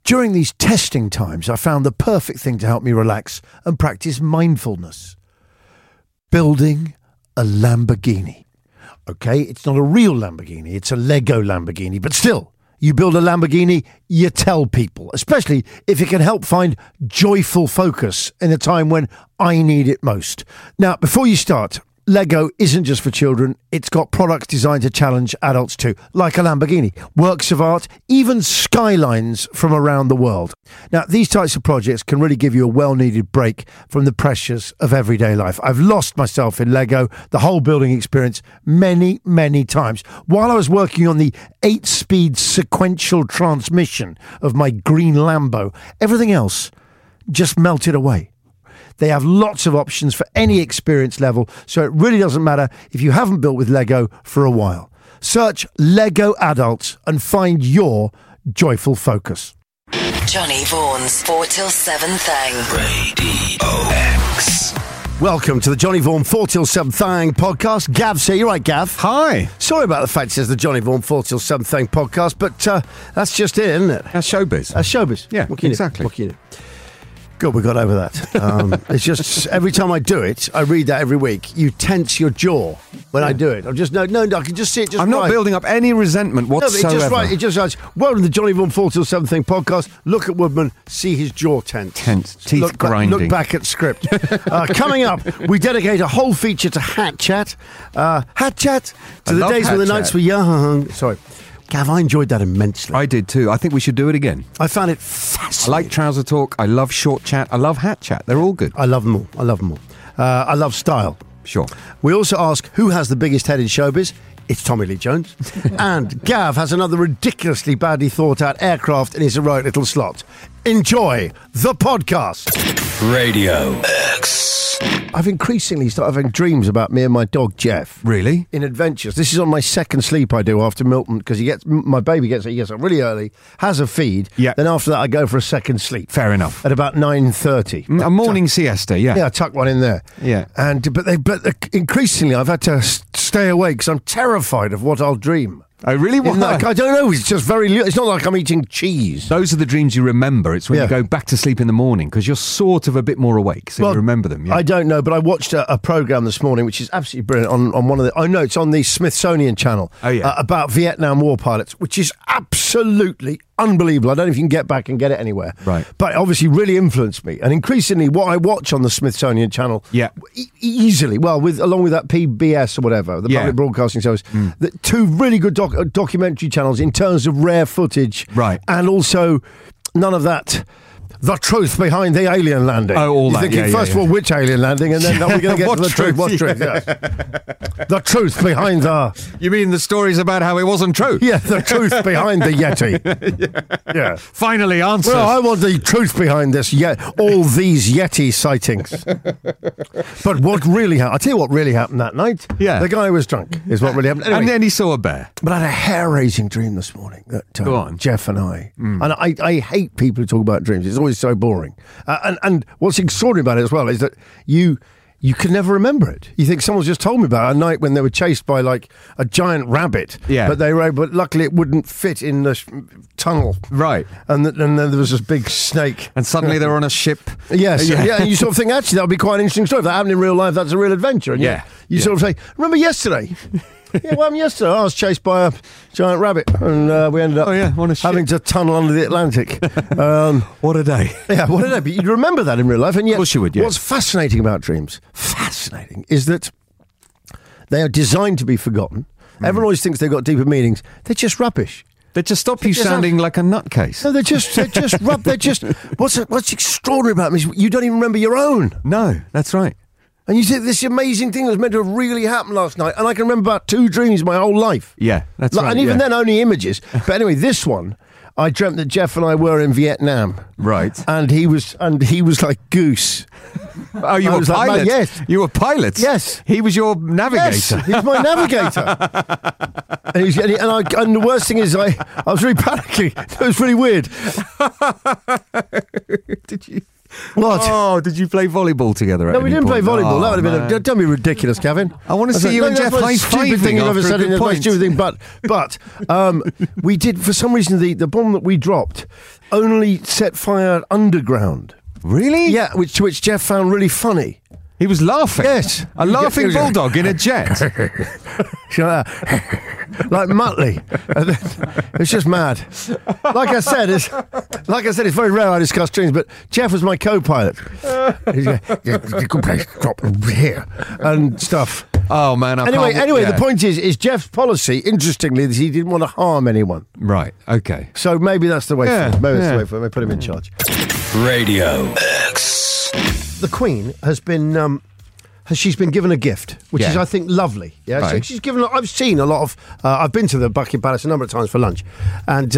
During these testing times, I found the perfect thing to help me relax and practice mindfulness. Building a Lamborghini. Okay, it's not a real Lamborghini, it's a Lego Lamborghini, but still, you build a Lamborghini, you tell people, especially if it can help find joyful focus in a time when I need it most. Now, before you start, Lego isn't just for children. It's got products designed to challenge adults too, like a Lamborghini, works of art, even skylines from around the world. Now, these types of projects can really give you a well-needed break from the pressures of everyday life. I've lost myself in Lego, the whole building experience, many, many times. While I was working on the 8-speed sequential transmission of my green Lambo, everything else just melted away. They have lots of options for any experience level, so it really doesn't matter if you haven't built with Lego for a while. Search Lego Adults and find your joyful focus. Johnny Vaughan's 4 till 7 thing. Radio X. Welcome to the Johnny Vaughan 4 till 7 thing podcast. Gav's here. You're right, Gav? Hi. Sorry about the fact it says the Johnny Vaughan 4 till 7 thing podcast, but that's just it, isn't it? That's showbiz. That's showbiz. Yeah, what can exactly. What can you do? Good, we got over that. It's just every time I do it, I read that every week. You tense your jaw when I do it. I'm just no. I can just see it. I'm not building up any resentment whatsoever. No, but it's just right. It just writes, welcome to the Johnny Vaughan 4 till 7 thing podcast. Look at Woodman, see his jaw tense. Teeth grinding. Look back at script. Coming up, we dedicate a whole feature to Hat Chat. Hat Chat to the days when the nights were young. Sorry. Gav, I enjoyed that immensely. I did too. I think we should do it again. I found it fascinating. I like Trouser Talk. I love Short Chat. I love Hat Chat. They're all good. I love them all. I love style. Sure. We also ask who has the biggest head in showbiz. It's Tommy Lee Jones. And Gav has another ridiculously badly thought out aircraft in his heroic little slot. Enjoy the podcast. Radio X. I've increasingly started having dreams about me and my dog Jeff. Really? In adventures. This is on my second sleep I do after Milton, because my baby gets up really early, has a feed. Yeah. Then after that I go for a second sleep. Fair enough. At about 9:30. A morning siesta, yeah. Yeah, I tuck one in there. Yeah. But increasingly I've had to stay awake because I'm terrified of what I'll dream. I really want I don't know. It's just it's not like I'm eating cheese. Those are the dreams you remember. It's when you go back to sleep in the morning because you're sort of a bit more awake, so you remember them. Yeah. I don't know, but I watched a programme this morning which is absolutely brilliant on one of the... Oh, no, it's on the Smithsonian channel. Oh, yeah. About Vietnam War pilots, which is absolutely unbelievable. I don't know if you can get back and get it anywhere. Right. But it obviously really influenced me. And increasingly, what I watch on the Smithsonian channel... Yeah. Easily, along with that PBS or whatever, the Public Broadcasting Service, the two really good documentary channels in terms of rare footage. Right. And also none of that... The truth behind the alien landing. Oh, all that. Thinking, first of all, which alien landing, and then we're going to get to the truth. What truth? Yes. The truth behind the... You mean the stories about how it wasn't true? Yeah, the truth behind the Yeti. Yeah. Finally answered. Well, I want the truth behind this. All these Yeti sightings. But what really happened? I'll tell you what really happened that night. Yeah. The guy was drunk is what really happened. Anyway, and then he saw a bear. But I had a hair-raising dream this morning that Go on. Jeff and I... And I hate people who talk about dreams. It's always so boring. And what's extraordinary about it as well is that you can never remember it. You think someone's just told me about a night when they were chased by like a giant rabbit. Yeah. But luckily it wouldn't fit in the tunnel. Right. And then there was this big snake. And suddenly they were on a ship. Yes. Yeah. And you sort of think, actually, that would be quite an interesting story. If that happened in real life, that's a real adventure. And you sort of say, remember yesterday? Yeah, what happened yesterday? I was chased by a giant rabbit and we ended up having to tunnel under the Atlantic. What a day. Yeah, what a day. But you'd remember that in real life. And yet, of course you would, yeah. What's fascinating about dreams, is that they are designed to be forgotten. Everyone always thinks they've got deeper meanings. They're just rubbish. They just stop you sounding like a nutcase. No, they're just what's extraordinary about them is you don't even remember your own. No, that's right. And you say this amazing thing was meant to have really happened last night, and I can remember about 2 dreams my whole life. Yeah, that's right. And even then, only images. But anyway, this one, I dreamt that Jeff and I were in Vietnam. Right. And he was like Goose. Oh, you were pilot? Yes. You were pilot? Yes. He was your navigator? Yes, he was my navigator. and the worst thing is I was really panicking. It was really weird. Did you... What? Oh, did you play volleyball together? No, we didn't play volleyball. Oh, that would have been. Don't be ridiculous, Gavin. I want to see you and Jeff stupid thing you've ever said in the most stupid thing. But we did, for some reason, the bomb that we dropped only set fire underground. Really? Yeah, which Jeff found really funny. He was laughing. Yes. A laughing bulldog in a jet. Like Muttley. It's just mad. Like I said, it's very rare I discuss dreams, but Jeff was my co-pilot. He's going, good place, drop here, and stuff. Oh, man. Anyway, the point is Jeff's policy, interestingly, is he didn't want to harm anyone. Right, okay. So maybe that's the way for him. Maybe that's the way for him. They put him in charge. Radio X. The Queen has been... she's been given a gift, which is, I think, lovely. Yeah, right. She's given. I've seen a lot of. I've been to the Buckingham Palace a number of times for lunch, and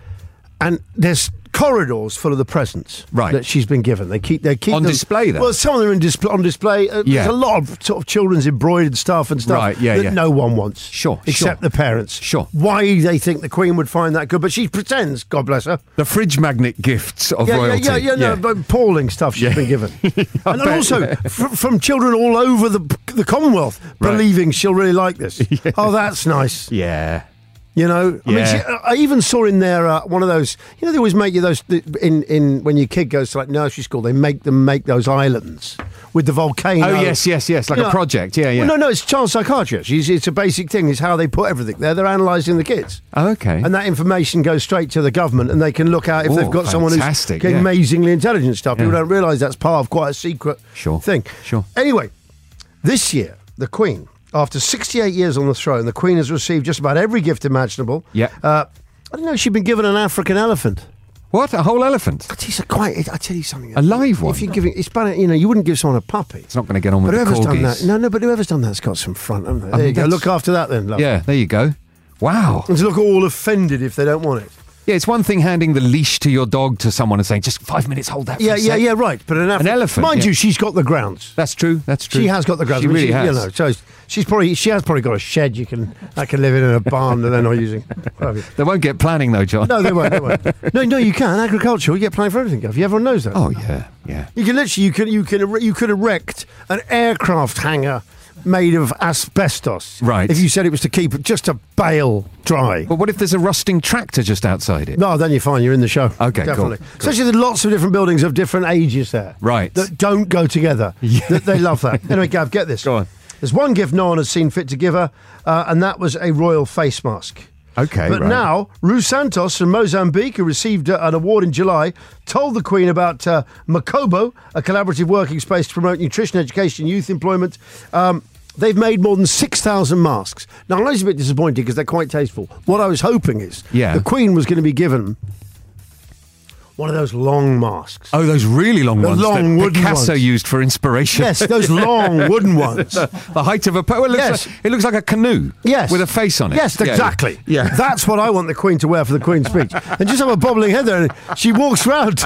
there's corridors full of the presents that she's been given. They keep on them, display. Then? Well, some of them are on display. There's a lot of sort of children's embroidered stuff and stuff that no one wants. Sure, except the parents. Sure. Why they think the Queen would find that good, but she pretends. God bless her. The fridge magnet gifts of royalty. Appalling stuff she's been given, and also from children all over the Commonwealth believing she'll really like this. Yeah. Oh, that's nice. Yeah. You know, I mean, I even saw in there one of those. You know, they always make you those in when your kid goes to like nursery school. They make them make those islands with the volcano. Oh yes, like a project. Yeah. Well, no, it's child psychiatry. It's a basic thing. It's how they put everything there. They're analysing the kids. Oh, okay. And that information goes straight to the government, and they can look out if they've got someone who's amazingly intelligent stuff. People don't realise that's part of quite a secret thing. Sure. Anyway, this year the Queen. After 68 years on the throne, the Queen has received just about every gift imaginable. Yeah. I don't know, she's been given an African elephant. What? A whole elephant? I tell you something. A live one? If you're giving, you wouldn't give someone a puppy. It's not going to get on with the corgis. Done that, but whoever's done that's got some front, haven't they? There you go. Look after that then, love. Yeah, there you go. Wow. And to look all offended if they don't want it. Yeah, it's one thing handing the leash to your dog to someone and saying, just 5 minutes, hold that for a sec. Yeah, right. But an elephant. Mind you, she's got the grounds. That's true. She has got the grounds. She really has. You know, so she has probably got a shed I can live in a barn that they're not using. They won't get planning though, John. No, they won't. No, you can. Agriculture, you get planning for everything, Gav. Everyone knows that. Oh, yeah. You can literally, you could erect an aircraft hangar made of asbestos. Right. If you said it was to keep it just a bale dry. But what if there's a rusting tractor just outside it? No, then you're fine. You're in the show. Okay, definitely. cool. Especially there's lots of different buildings of different ages there. Right. That don't go together. Yeah. They love that. Anyway, Gav, get this. Go on. There's one gift no one has seen fit to give her, and that was a royal face mask. Okay, but now, Ru Santos from Mozambique, who received an award in July, told the Queen about Makobo, a collaborative working space to promote nutrition, education, youth employment. They've made more than 6,000 masks. Now, I was a bit disappointed because they're quite tasteful. What I was hoping is the Queen was going to be given one of those long masks. Oh, those really long ones long that wooden Picasso ones. used for inspiration. Yes, those long wooden ones. The height of a... Well, it looks like a canoe with a face on it. Yes, exactly. Yeah. That's what I want the Queen to wear for the Queen's speech. And just have a bobbling head there. And she walks round...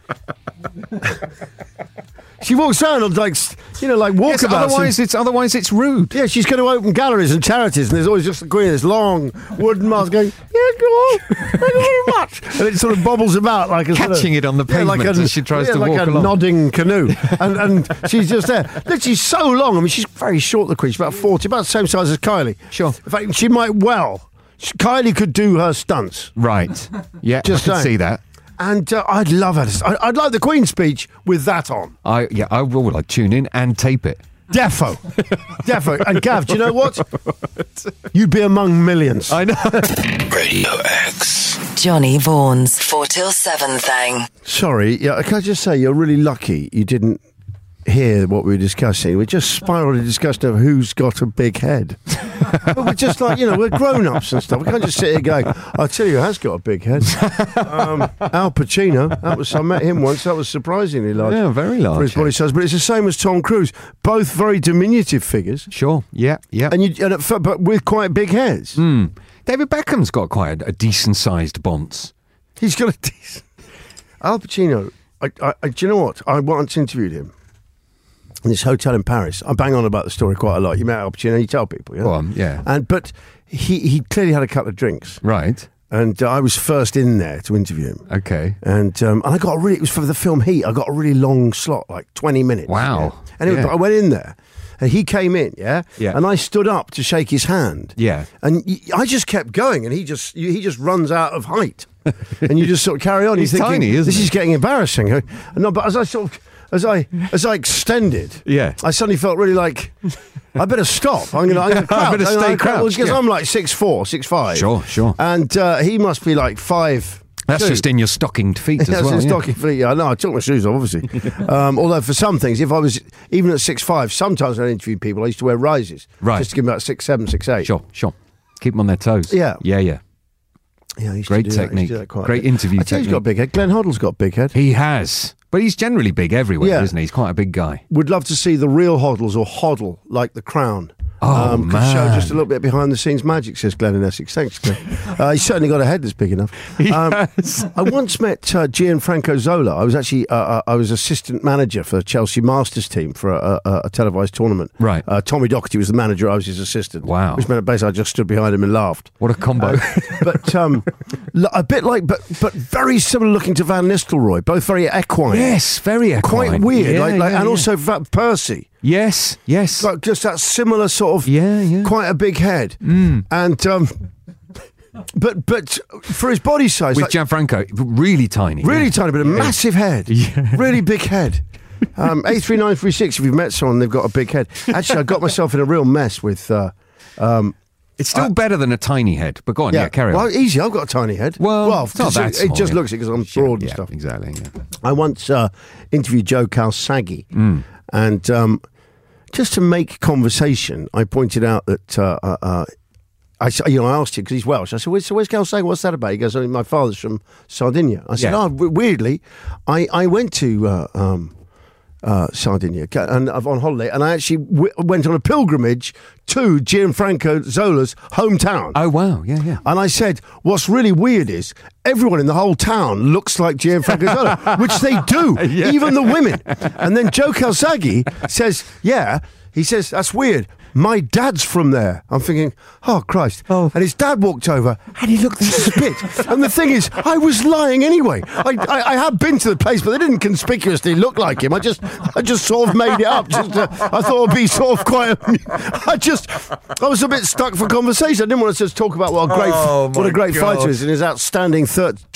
She walks around on like walkabouts. Otherwise it's rude. Yeah, she's going to open galleries and charities, and there's always just the Queen, this long wooden mask going, yeah, go on, thank you very much. And it sort of bobbles about like a catching it on the pavement as she tries to walk along. Like a nodding canoe. and she's just there. She's so long. I mean, she's very short, the Queen. She's about 40, about the same size as Kylie. Sure. In fact, Kylie could do her stunts. Right. Yeah, just I can see that. And I'd love her. I'd like the Queen's speech with that on. I will tune in and tape it. Defo. And Gav, do you know what? You'd be among millions. I know. Radio X. Johnny Vaughan's 4 till 7 thing. Sorry, can I just say you're really lucky you didn't hear what we were discussing. We just spiraled a discussion of who's got a big head. But we're just like, we're grown-ups and stuff. We can't just sit here going, I'll tell you who has got a big head. Al Pacino. I met him once. That was surprisingly large. Yeah, very large. For his body size. But it's the same as Tom Cruise. Both very diminutive figures. Sure, yeah. But with quite big heads. David Beckham's got quite a decent-sized bonce. He's got a decent... Al Pacino, do you know what? I once interviewed him in this hotel in Paris. I bang on about the story quite a lot. You met Al Pacino, you tell people, yeah? Go on, yeah. But he clearly had a couple of drinks. Right. and I was first in there to interview him. Okay. And I got it was for the film Heat. I got a really long slot, like 20 minutes. Wow. Yeah. And I went in there. And he came in, Yeah. and I stood up to shake his hand, and I just kept going, and he just runs out of height, and you just sort of carry on. He's You're thinking, tiny, isn't this he? is getting embarrassing. No, but as I extended, I suddenly felt really like I better stop. I'm gonna crouch. I better stay crouched because I'm like 6'4", 6'5". Sure. And he must be like 5'. That's just in your stockinged feet as well. That's in stocking feet. Yeah, no, I took my shoes off, obviously. Although for some things, if I was even at 6'5", sometimes when I interviewed people, I used to wear rises, just to give them about 6'7", 6'8". Sure. Keep them on their toes. Yeah. Yeah. Great technique. Great interview technique. He's got a big head. Glenn Hoddle's got a big head. He has. But he's generally big everywhere, isn't he? He's quite a big guy. Would love to see the real Hoddles or Hoddle, like The Crown. Man. Could show just a little bit behind the scenes magic, says Glenn in Essex. Thanks, Glenn. He's certainly got a head that's big enough. Yes. I once met Gianfranco Zola. I was actually I was assistant manager for Chelsea Masters team for a televised tournament. Right. Tommy Docherty was the manager. I was his assistant. Wow. Which meant basically I just stood behind him and laughed. What a combo. But a bit like, but very similar looking to Van Nistelrooy. Both very equine. Yes, very equine. Quite weird. And also also Percy. Yes. Like just that similar sort of quite a big head. And but for his body size, with Gianfranco, really tiny. Really tiny, but a massive head. Yeah. Really big head. 83936, if you've met someone, they've got a big head. Actually, I got myself in a real mess with it's still better than a tiny head, but go on, carry on. Well, easy, I've got a tiny head. Well it's not that small, it just looks it because I'm broad and stuff. Exactly, I once interviewed Joe Calzaghe, and just to make conversation, I pointed out that I asked him because he's Welsh. I said, "So where's Calzaghe? What's that about?" He goes, "My father's from Sardinia." I said, weirdly, I went to Sardinia and on holiday, and I actually went on a pilgrimage to Gianfranco Zola's hometown. Oh wow, yeah. And I said, what's really weird is everyone in the whole town looks like Gianfranco Zola, which they do, even the women. And then Joe Calzaghe says, he says, that's weird. My dad's from there. I'm thinking, oh, Christ. Oh. And his dad walked over and he looked spit. And the thing is, I was lying anyway. I had been to the place, but they didn't conspicuously look like him. I just sort of made it up. I thought it'd be sort of quite I was a bit stuck for conversation. I didn't want to just talk about what a great fighter is in his outstanding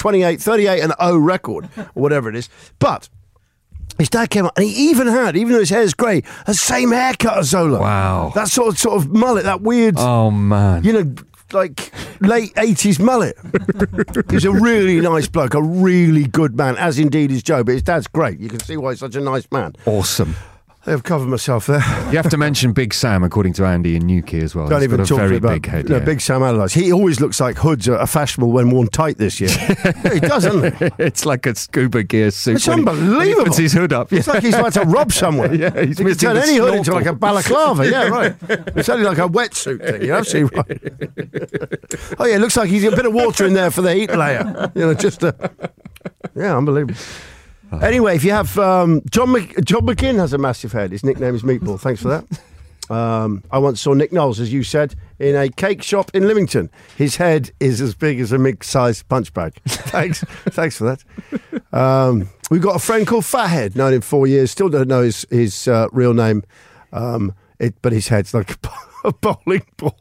38-0 record, or whatever it is. But his dad came up and he even though his hair's grey, the same haircut as Zola. Wow. That sort of mullet, that weird... Oh, man. Like late 80s mullet. He's a really nice bloke, a really good man, as indeed is Joe, but his dad's great. You can see why he's such a nice man. Awesome. I've covered myself there. You have to mention Big Sam, according to Andy in Newquay as well. Don't even talk about about big head. Big Sam Allardyce. He always looks like hoods are fashionable when worn tight this year. He does, doesn't he? It's like a scuba gear suit. It's unbelievable. He puts his hood up. It's like he's about to rob someone. He's he can turn any hood into like a balaclava. Yeah, right. It's only like a wetsuit thing. You're absolutely right. Oh, yeah, it looks like he's got a bit of water in there for the heat layer. Unbelievable. Anyway, if you have John McGinn has a massive head. His nickname is Meatball. Thanks for that. I once saw Nick Knowles, as you said, in a cake shop in Lymington. His head is as big as a mid-sized punch bag. Thanks for that. We've got a friend called Fathead, known him 4 years. Still don't know his real name, but his head's like a bowling ball.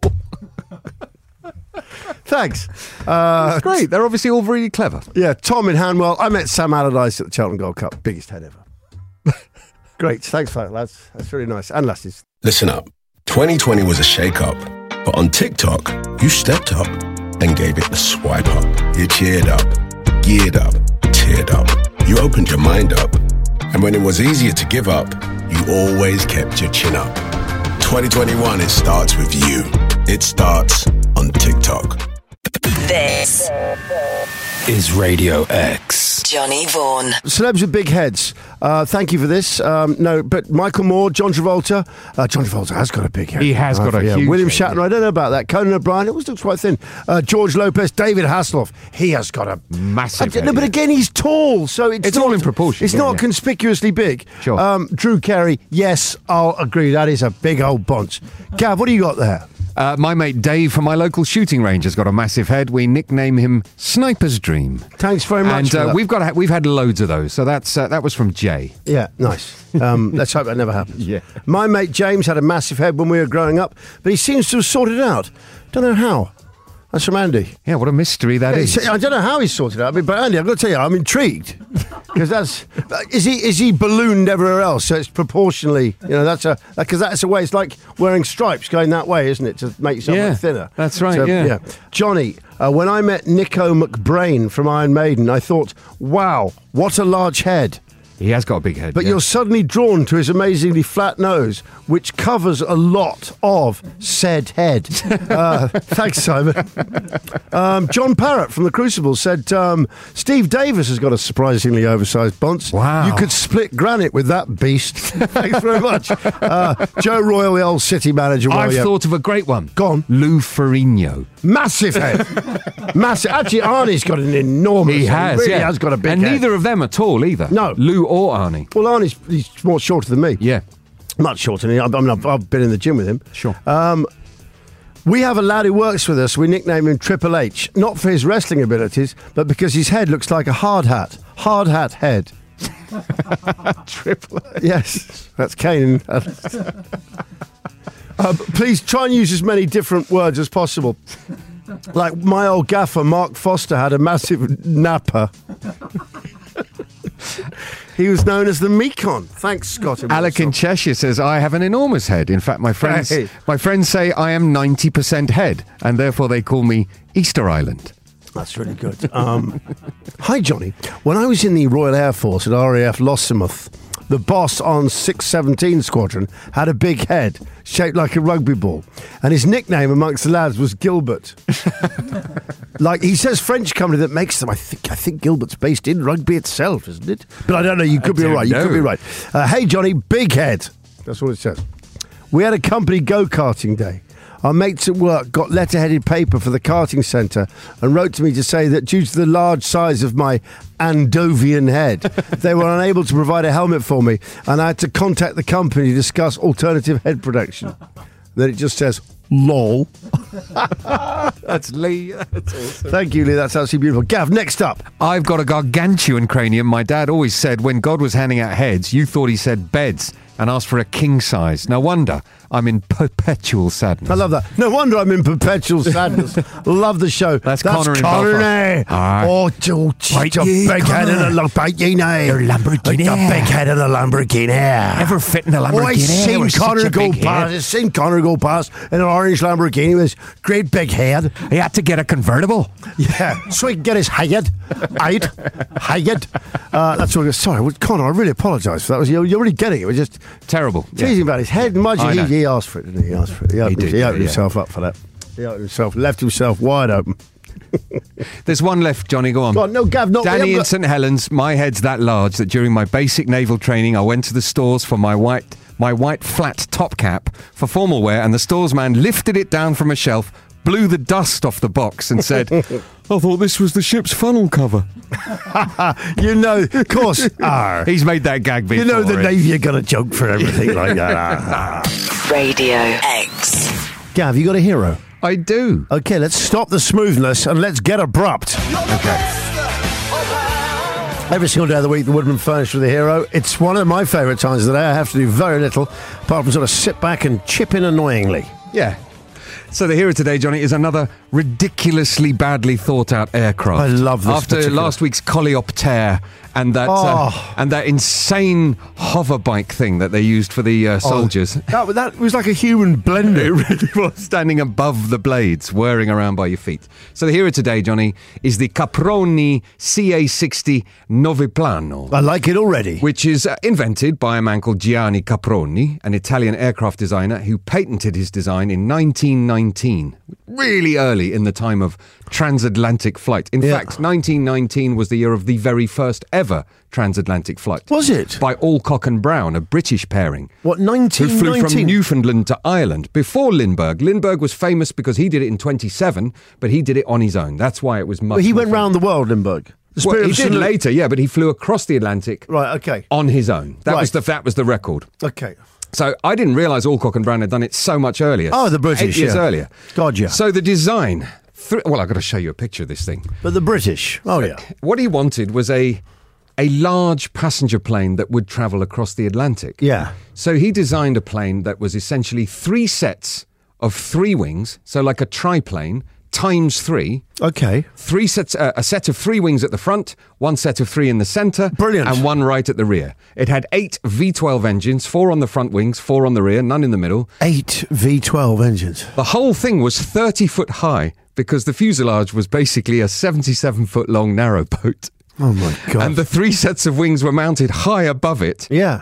Thanks. That's great. They're obviously all really clever. Yeah, Tom in Hanwell. I met Sam Allardyce at the Cheltenham Gold Cup. Biggest head ever. Great. Thanks for that, lads. That's really nice. And lasses. Listen up. 2020 was a shake-up, but on TikTok, you stepped up and gave it the swipe up. You cheered up, geared up, teared up. You opened your mind up. And when it was easier to give up, you always kept your chin up. 2021, it starts with you. It starts on TikTok. This is Radio X. Johnny Vaughan. Celebs with big heads. Thank you for this. But Michael Moore, John Travolta. John Travolta has got a big head. He has got a huge William head. Shatner, I don't know about that. Conan O'Brien, it always looks quite thin. George Lopez, David Hasselhoff. He has got a massive head. No, but again, he's tall, so it's all in proportion. It's not conspicuously big. Sure. Drew Carey, yes, I'll agree. That is a big old bunch. Gav, what do you got there? My mate Dave from my local shooting range has got a massive head. We nickname him Sniper's Dream. Thanks very much. And we've had loads of those. So that was from Jay. Yeah, nice. Let's hope that never happens. Yeah. My mate James had a massive head when we were growing up, but he seems to have sorted it out. Don't know how. That's from Andy. Yeah, what a mystery that is. I don't know how he's sorted it out, but Andy, I've got to tell you, I'm intrigued because is he ballooned everywhere else? So it's proportionally, that's a way. It's like wearing stripes going that way, isn't it, to make yourself look thinner? That's right. Yeah. Johnny, when I met Nico McBrain from Iron Maiden, I thought, wow, what a large head. He has got a big head. But you're suddenly drawn to his amazingly flat nose, which covers a lot of said head. Thanks, Simon. John Parrott from The Crucible said, Steve Davis has got a surprisingly oversized bonce. Wow. You could split granite with that beast. Thanks very much. Joe Royal, the old City manager. I've thought of a great one. Go on. Lou Ferrigno. Massive head. Massive. Actually, Arnie's got an enormous head. He has, He really has got a big and head. And neither of them are tall either. No. Lou or Arnie. Well, Arnie's he's more shorter than me. Yeah. Much shorter than me. I've been in the gym with him. Sure. We have a lad who works with us. We nickname him Triple H, not for his wrestling abilities, but because his head looks like a hard hat. Hard hat head. Triple H. Yes, that's Kane. Please try and use as many different words as possible. Like my old gaffer, Mark Foster, had a massive napper. He was known as the Mekon. Thanks, Scott. Alec in Cheshire says, I have an enormous head. In fact, my friends say I am 90% head, and therefore they call me Easter Island. That's really good. Hi, Johnny. When I was in the Royal Air Force at RAF Lossiemouth, the boss on 617 Squadron had a big head shaped like a rugby ball, and his nickname amongst the lads was Gilbert. Like he says, French company that makes them. I think Gilbert's based in rugby itself, isn't it? But I don't know. You could be right. You could be right. Hey, Johnny, big head. That's what it says. We had a company go-karting day. Our mates at work got letter-headed paper for the karting centre and wrote to me to say that due to the large size of my Andovian head, they were unable to provide a helmet for me, and I had to contact the company to discuss alternative head protection. Then it just says, lol. That's Lee. That's awesome. Thank you, Lee. That's absolutely beautiful. Gav, next up. I've got a gargantuan cranium. My dad always said when God was handing out heads, you thought he said beds and asked for a king size. No wonder I'm in perpetual sadness. I love that. No wonder I'm in perpetual sadness. Love the show. That's Connor in Belfast. Oh, big head in a Lamborghini. Lamborghini. The big head in a Lamborghini. Ever fit in a Lamborghini? Oh, I've seen Connor go past. I've seen Connor go past in an orange Lamborghini with his great big head. He had to get a convertible. Yeah, so he can get his head out. That's what. Sorry, Connor. I really apologise for that. You're really getting it. We're just terrible. Teasing about his head. Imagine he asked for it, didn't he? He asked for it. He opened himself up for that. He opened himself, left himself wide open. There's one left, Johnny. Go on. God, no, Gav, not Danny in St Helens. My head's that large that during my basic naval training, I went to the stores for my white flat top cap for formal wear, and the stores man lifted it down from a shelf, blew the dust off the box, and said, "I thought this was the ship's funnel cover." Of course. He's made that gag before. You know the Navy are got a joke for everything like that. Radio X. Gav, you got a hero? I do. Okay, let's stop the smoothness and let's get abrupt. Okay. Every single day of the week, the Woodman furnished with a hero. It's one of my favourite times of the day. I have to do very little, apart from sort of sit back and chip in annoyingly. Yeah. So the hero today, Johnny, is another ridiculously badly thought out aircraft. I love this. After last week's Coleoptère and that insane hover bike thing that they used for the soldiers. That was like a human blender. It really was, standing above the blades, whirring around by your feet. So the hero today, Johnny, is the Caproni CA60 Noviplano. I like it already. Which is invented by a man called Gianni Caproni, an Italian aircraft designer who patented his design in 1919, really early in the time of transatlantic flight. In fact, 1919 was the year of the very first ever transatlantic flight. Was it? By Alcock and Brown, a British pairing. What, 1919? Who flew from Newfoundland to Ireland before Lindbergh. Lindbergh was famous because he did it in 27, but he did it on his own. That's why it was much. He more went round the world, Lindbergh. Well, he did later, yeah, but he flew across the Atlantic on his own. That was the record. Okay. So I didn't realise Alcock and Brown had done it so much earlier. Oh, the British, 8 years yeah. earlier. God, yeah. So the design... well, I've got to show you a picture of this thing. But the British, oh yeah. What he wanted was a large passenger plane that would travel across the Atlantic. Yeah. So he designed a plane that was essentially 3 sets of 3 wings, so like a triplane, times 3. Okay. 3 sets, a set of 3 wings at the front, 1 set of 3 in the centre, Brilliant. and 1 right at the rear. It had 8 V12 engines, 4 on the front wings, 4 on the rear, none in the middle. 8 V12 engines. The whole thing was 30 foot high because the fuselage was basically a 77-foot long narrowboat. Oh my God. And the 3 sets of wings were mounted high above it. Yeah.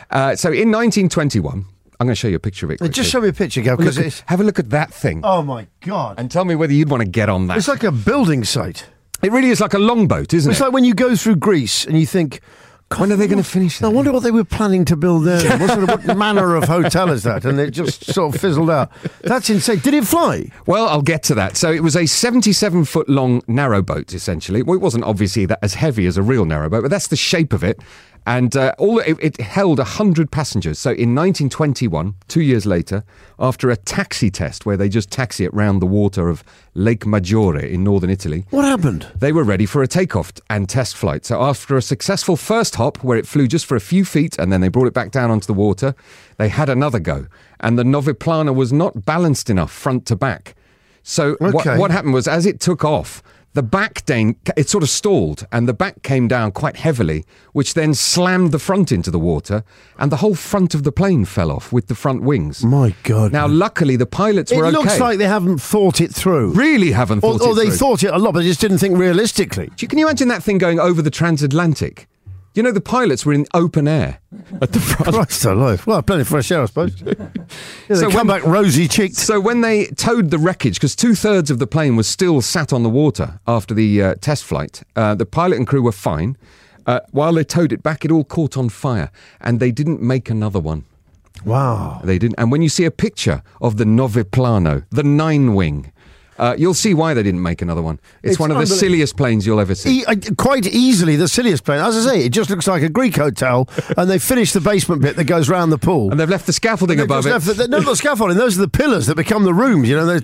So in 1921, I'm going to show you a picture of it quickly. Just show me a picture, Gav, because it's... Have a look at that thing. Oh my God. And tell me whether you'd want to get on that. It's like a building site. It really is like a longboat, isn't It's it? like when you go through Greece and you think... When are they going to finish that? I wonder what they were planning to build there. What manner of hotel is that? And it just sort of fizzled out. That's insane. Did it fly? Well, I'll get to that. So it was a 77-foot long narrowboat, essentially. Well, it wasn't obviously that as heavy as a real narrowboat, but that's the shape of it. And it held 100 passengers. So in 1921, 2 years later, after a taxi test where they just taxi it round the water of Lake Maggiore in northern Italy, What happened? they were ready for a takeoff and test flight. So after a successful first hop where it flew just for a few feet and then they brought it back down onto the water, they had another go. And the Noviplana was not balanced enough front to back. So Okay. what happened was as it took off, the back it sort of stalled and the back came down quite heavily, which then slammed the front into the water and the whole front of the plane fell off with the front wings. My God. Now, luckily, the pilots it were okay. looks like they haven't thought it through. Really haven't thought Or it they through. thought it a lot, but they just didn't think realistically. Can you imagine that thing going over the transatlantic? You know, the pilots were in open air at the front. Christ alive. Well, plenty of fresh air, I suppose. Yeah, they So come back rosy-cheeked. So when they towed the wreckage, because 2/3 of the plane was still sat on the water after the test flight, the pilot and crew were fine. While they towed it back, it all caught on fire, and they didn't make another one. Wow. They didn't. And when you see a picture of the Noviplano, the 9-wing, you'll see why they didn't make another one. It's one of the silliest planes you'll ever see. Quite easily the silliest plane. As I say, it just looks like a Greek hotel, and they finished the basement bit that goes round the pool. And they've left the scaffolding above it. No, not the scaffolding. Those are the pillars that become the rooms. You know,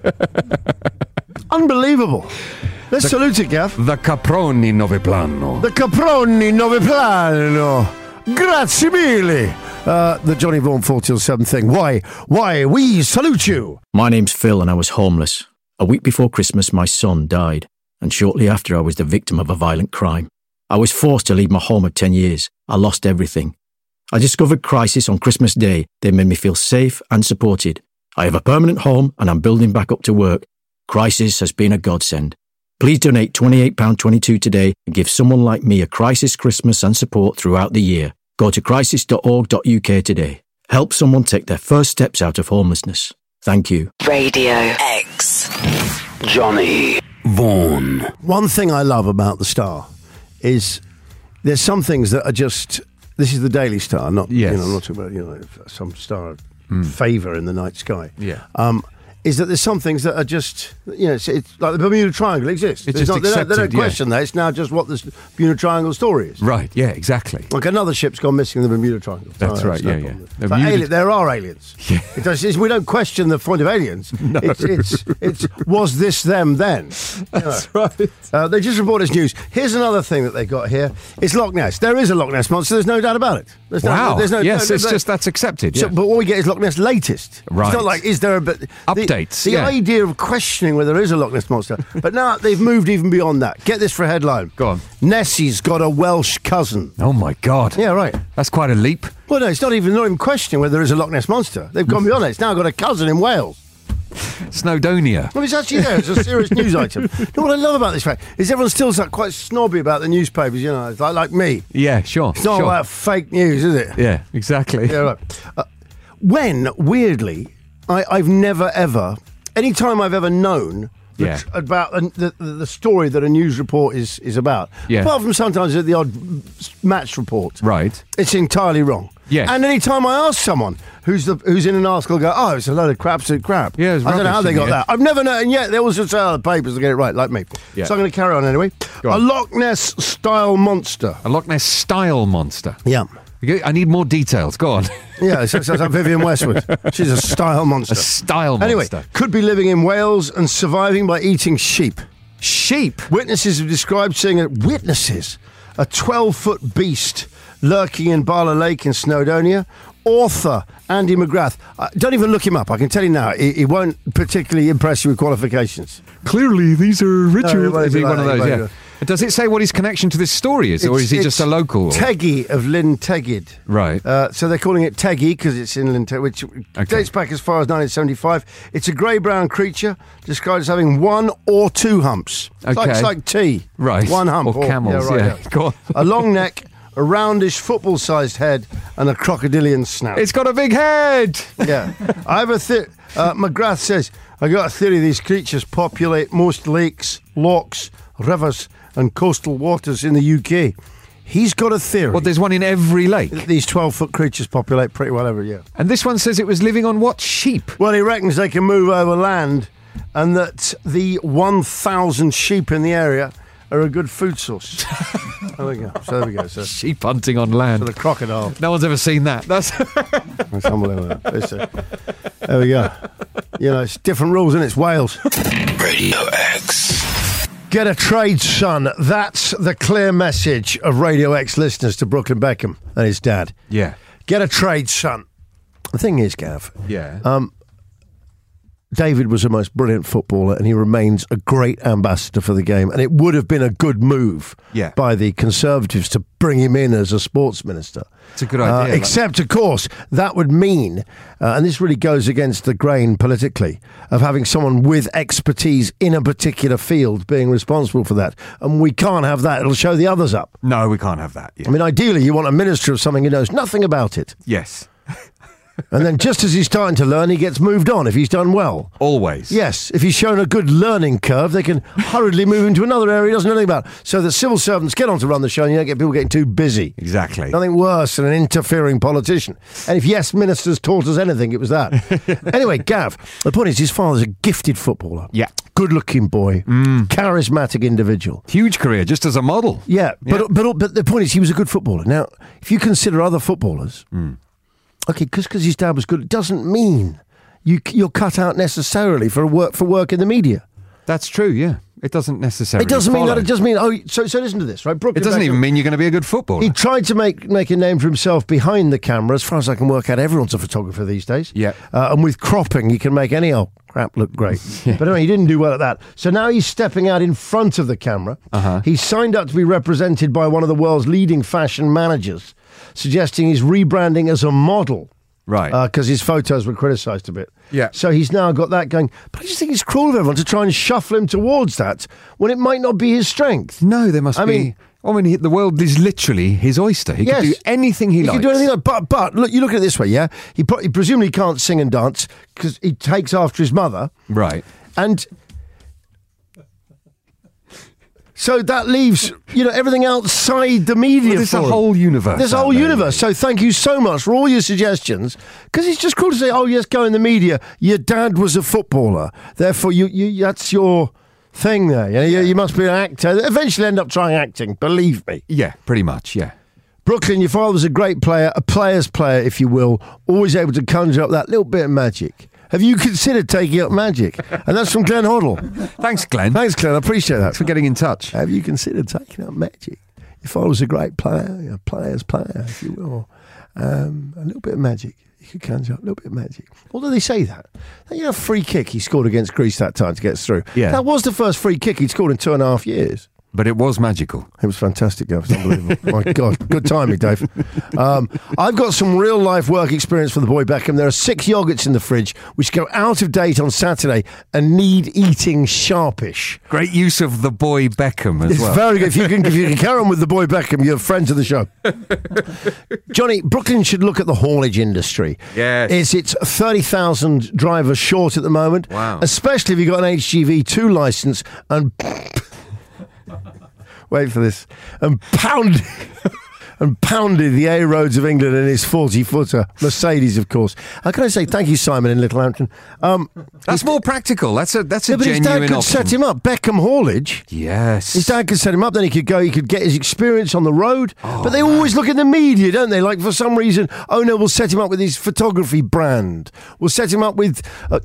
unbelievable. Let's salute it, Gav. The Caproni Noviplano. The Caproni Noviplano. Grazie mille. The Johnny Vaughan 4 till 7 thing. Why, we salute you. My name's Phil and I was homeless. A week before Christmas, my son died, and shortly after I was the victim of a violent crime. I was forced to leave my home at 10 years. I lost everything. I discovered Crisis on Christmas Day. They made me feel safe and supported. I have a permanent home and I'm building back up to work. Crisis has been a godsend. Please donate £28.22 today and give someone like me a Crisis Christmas and support throughout the year. Go to crisis.org.uk today. Help someone take their first steps out of homelessness. Thank you. Radio X. Johnny Vaughan. One thing I love about the Star is there's some things that are just. This is the Daily Star, not Yes. I'm not talking about some star favour in the night sky. Yeah. Is that there's some things that are just it's like the Bermuda Triangle exists. It's There's just they don't accepted, yeah. question that. It's now just what the Bermuda Triangle story is. Right, yeah, exactly. Like another ship's gone missing in the Bermuda Triangle. That's right, it's no yeah, problem. yeah. It's like Bermuda- there are aliens. Yeah. We don't question the point of aliens. No. It's was this them then? That's right. They just report as news. Here's another thing that they got here. It's Loch Ness. There is a Loch Ness monster. There's no doubt about it. Wow. That's accepted. So, Yeah. but what we get is Loch Ness latest. Right. It's not like, is there a... But Updates, The yeah. idea of questioning whether there is a Loch Ness monster. But now they've moved even beyond that. Get this for a headline. Go on. Nessie's got a Welsh cousin. Oh my God. Yeah, right. That's quite a leap. Well, no, it's not even questioning whether there is a Loch Ness monster. They've gone beyond it. It's now got a cousin in Wales. Snowdonia. Well, it's actually there. It's a serious news item. You know what I love about this fact is everyone's still quite snobby about the newspapers. You know, it's like me. Yeah, sure. It's not sure. about fake news, is it? Yeah, exactly. Yeah, right. When, weirdly, I've never ever, any time I've ever known Yeah. about the story that a news report is about, Yeah. apart from sometimes the odd match report, Right. it's entirely wrong. Yes. And any time I ask someone who's in an article, go, oh, it's a load of absolute crap. Yeah, it's I don't know how rubbish, they got isn't it? that. I've never known, and yet they always just sell the papers to get it right, like me. Yeah. So I'm going to carry on anyway. Go A on. Loch Ness style monster. A Loch Ness style monster. Yeah. I need more details. Go on. Yeah, it sounds like Vivienne Westwood. She's a style monster. A style Anyway, monster. could be living in Wales and surviving by eating sheep. Sheep. Witnesses have described seeing a 12-foot beast lurking in Bala Lake in Snowdonia. Author Andy McGrath. Don't even look him up. I can tell you now, he won't particularly impress you with qualifications. Clearly, these are rituals. No, Is he like one of that, those? like Yeah. Does it say what his connection to this story is, or is he just a local? Teggy of Lyn Tegid. Right. So they're calling it Teggy because it's in Lyn Tegid, which dates back as far as 1975. It's a grey-brown creature described as having 1 or 2 humps. Okay. It's like tea. Right. 1 hump. Or camels, yeah. Go on. A long neck, a roundish football-sized head, and a crocodilian snout. It's got a big head. Yeah. I have a McGrath says, I got a theory these creatures populate most lakes, lochs, rivers, and coastal waters in the UK. He's got a theory. Well, there's one in every lake. These 12-foot creatures populate pretty well every year. And this one says it was living on what? Sheep. Well, he reckons they can move over land and that the 1,000 sheep in the area are a good food source. There we go. So there we go. So Sheep hunting on land. the crocodile. No one's ever seen that. That's Unbelievable. There we go. You know, it's different rules and it's Wales. Radio X. Get a trade, son. That's the clear message of Radio X listeners to Brooklyn Beckham and his dad. yeah. Get a trade, son. The thing is, Gav, Yeah. David was a most brilliant footballer and he remains a great ambassador for the game. And it would have been a good move by the Conservatives to bring him in as a sports minister. It's a good idea. Except, of course, that would mean, and this really goes against the grain politically, of having someone with expertise in a particular field being responsible for that. And we can't have that. It'll show the others up. No, we can't have that. Yeah. I mean, ideally, you want a minister of something who knows nothing about it. Yes. And then just as he's starting to learn, he gets moved on if he's done well. Always. Yes, if he's shown a good learning curve, they can hurriedly move into another area he doesn't know anything about. So the civil servants get on to run the show and you don't get people getting too busy. Exactly. Nothing worse than an interfering politician. And if Yes Ministers taught us anything, it was that. Anyway, Gav, the point is his father's a gifted footballer. Yeah. Good-looking boy. Charismatic individual. Huge career, just as a model. Yeah, but the point is he was a good footballer. Now, if you consider other footballers... Okay, because his dad was good, it doesn't mean you're cut out necessarily for work in the media. That's true, yeah. It doesn't necessarily It doesn't mean follow. that. It doesn't mean, so listen to this, right? Brooklyn It doesn't Beckham, even mean you're going to be a good footballer. he tried to make a name for himself behind the camera. As far as I can work out, everyone's a photographer these days. Yeah. And with cropping, you can make any old crap look great. But anyway, he didn't do well at that. So now he's stepping out in front of the camera. He's signed up to be represented by one of the world's leading fashion managers, suggesting he's rebranding as a model. Right. Because his photos were criticised a bit. Yeah. So he's now got that going. But I just think it's cruel of everyone to try and shuffle him towards that when it might not be his strength. No, there must be... the world is literally his oyster. He can do anything he likes. He can do anything but look, you look at it this way, yeah? He presumably can't sing and dance because he takes after his mother. Right. And... So that leaves, everything outside the media. There's a whole universe. There's a whole universe. So thank you so much for all your suggestions. Because it's just cool to say, oh, yes, go in the media. Your dad was a footballer. Therefore, you that's your thing there. You must be an actor. Eventually end up trying acting, believe me. Yeah, pretty much, yeah. Brooklyn, your father was a great player, a player's player, if you will. Always able to conjure up that little bit of magic. Have you considered taking up magic? And that's from Glenn Hoddle. Thanks, Glenn. Thanks, Glenn. I appreciate that. Thanks for getting in touch. Have you considered taking up magic? If I was a great player, a player's player, if you will, a little bit of magic. You could conjure up a little bit of magic. Although they say that. Free kick he scored against Greece that time to get us through. Yeah. That was the first free kick he'd scored in 2.5 years. But it was magical. It was fantastic, Gav. It was unbelievable. My God. Good timing, Dave. I've got some real-life work experience for the boy Beckham. There are 6 yogurts in the fridge which go out of date on Saturday and need eating sharpish. Great use of the boy Beckham as It's well. very good. If you can carry on with the boy Beckham, you're friends of the show. Johnny, Brooklyn should look at the haulage industry. Yes. It's 30,000 drivers short at the moment. Wow. Especially if you've got an HGV2 licence and... Wait for this. And and pounded the A roads of England in his 40-footer. Mercedes, of course. How can I say thank you, Simon, in Littlehampton? That's more practical. That's a But his dad genuine could option. set him up. Beckham Haulage. Yes. His dad could set him up, then he could get his experience on the road. Oh, but they always look in the media, don't they? Like, for some reason, oh no, we'll set him up with his photography brand. We'll set him up with,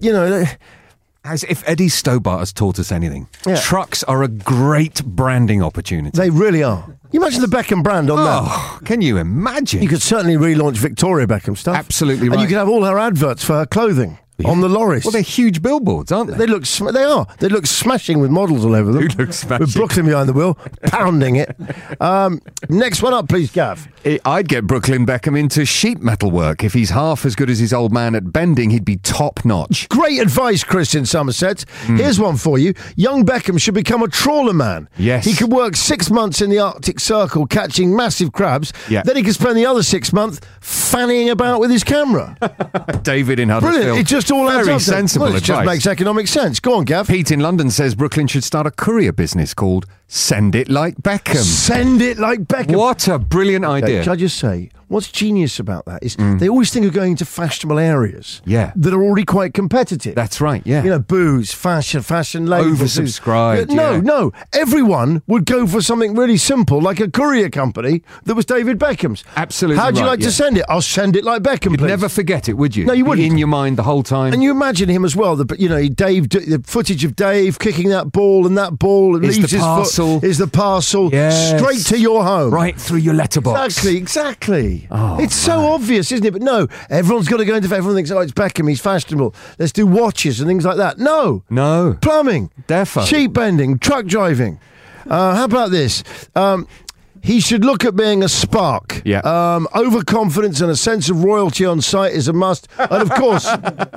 As if Eddie Stobart has taught us anything. Yeah. Trucks are a great branding opportunity. they really are. You imagine the Beckham brand on that. Oh, can you imagine? You could certainly relaunch Victoria Beckham stuff. Absolutely And right. you could have all her adverts for her clothing on the lorries. Well, they're huge billboards, aren't they? They look they look smashing with models all over them. They look smashing. With Brooklyn behind the wheel, pounding it. Next one up, please, Gav. I'd get Brooklyn Beckham into sheet metal work. If he's half as good as his old man at bending, he'd be top notch. Great advice, Chris in Somerset. Here's one for you. Young Beckham should become a trawler man. Yes. He could work 6 months in the Arctic Circle catching massive crabs. Yeah. Then he could spend the other 6 months fannying about with his camera. David in Huddersfield. Brilliant. It just all adds Very up. sensible Well, it just advice. makes economic sense. Go on, Gav. Pete in London says Brooklyn should start a courier business called Send It Like Beckham. Send it like Beckham. What a brilliant idea. Can I just say, what's genius about that is they always think of going into fashionable areas Yeah. that are already quite competitive. That's right, yeah. You know, booze, fashion labels. Oversubscribed, No, yeah. no. Everyone would go for something really simple, like a courier company that was David Beckham's. Absolutely How'd you right, like yeah. to send it? I'll send it like Beckham, You'd please. never forget it, would you? No, you Be wouldn't. in your mind the whole time. And you imagine him as well. The footage of Dave kicking that ball, and that ball Is leaves the his parcel. foot. Is the parcel Yes. straight to your home? Right through your letterbox. Exactly. Oh, it's so obvious, isn't it? But no, everyone's got to go into. Everyone thinks, oh, it's Beckham. He's fashionable. Let's do watches and things like that. No. No. Plumbing, Defo. sheep bending, truck driving. How about this? He should look at being a spark. Yeah. Overconfidence and a sense of royalty on site is a must. And of course,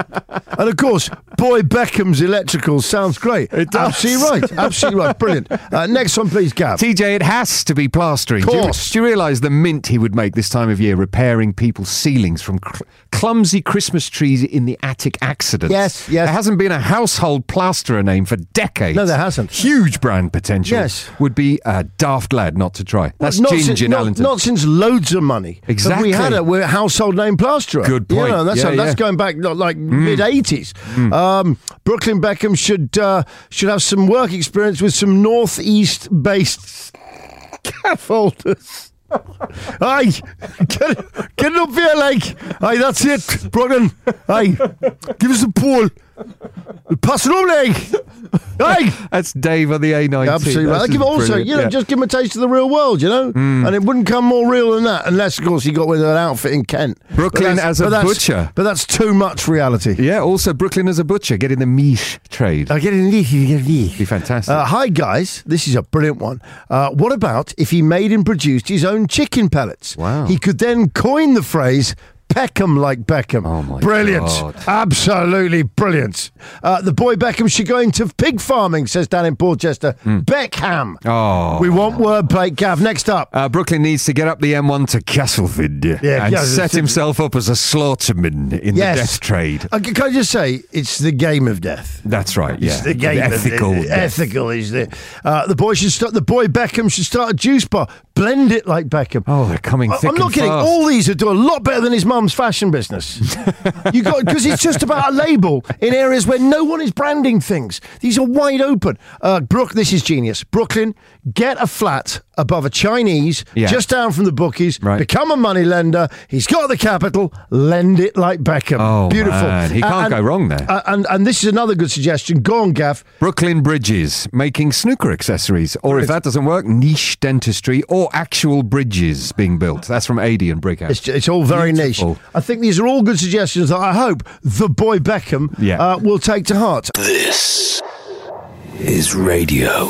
Boy Beckham's Electricals sounds great. It does. Absolutely right. Brilliant. Next one, please, Gav. TJ, it has to be plastering. Of course. Do you realise the mint he would make this time of year repairing people's ceilings from clumsy Christmas trees in the attic accidents? Yes. There hasn't been a household plasterer name for decades. No, there hasn't. Huge brand potential. Yes. Would be a daft lad not to try. That's Not Ginge since- in not- Allington. Not since loads of money. Exactly. Have we had a household name plasterer. Good point. You know, that's Yeah. going back like mid-80s. Brooklyn Beckham should have some work experience with some northeast-based scaffolders. Aye, get up here, like. Aye, that's it, Brooklyn. Aye, give us a pole. Pass it on, like. Aye. That's Dave on the A19. Absolutely right. That's Give also, brilliant. you know, Yeah. just give him a taste of the real world, you know, and it wouldn't come more real than that, unless, of course, he got with an outfit in Kent. Brooklyn But as a butcher. But that's too much reality. Yeah, also Brooklyn as a butcher, getting the meat trade. I get it. Be fantastic. Hi guys, this is a brilliant one. What about if he made and produced his own chicken pellets? Wow. He could then coin the phrase Peckham like Beckham. Oh, my brilliant. God. Absolutely brilliant. The boy Beckham should go into pig farming, says Dan in Portchester. Beckham. Oh. We want wordplay, Gav. Next up. Brooklyn needs to get up the M1 to Castleford and yeah, set himself up as a slaughterman in the death trade. Can I just say, it's the game of death. That's right, yeah. It's the game ethical. of death. death. Ethical is the the boy Beckham should start a juice bar. Blend it like Beckham. Oh, they're coming thick I'm not and kidding. fast. All these are doing a lot better than his mum's fashion business. You got because it's just about a label in areas where no one is branding things. These are wide open. This is genius. Brooklyn, get a flat above a Chinese, just down from the bookies. Right. Become a money lender. He's got the capital. Lend it like Beckham. Oh, Beautiful. man. He can't go wrong there. And this is another good suggestion. Go on, Gav. Brooklyn Bridges, making snooker accessories. Or if that doesn't work, niche dentistry or actual bridges being built. That's from Adi and Brickhouse. It's all very Beautiful. niche. I think these are all good suggestions that I hope the boy Beckham will take to heart. This is Radio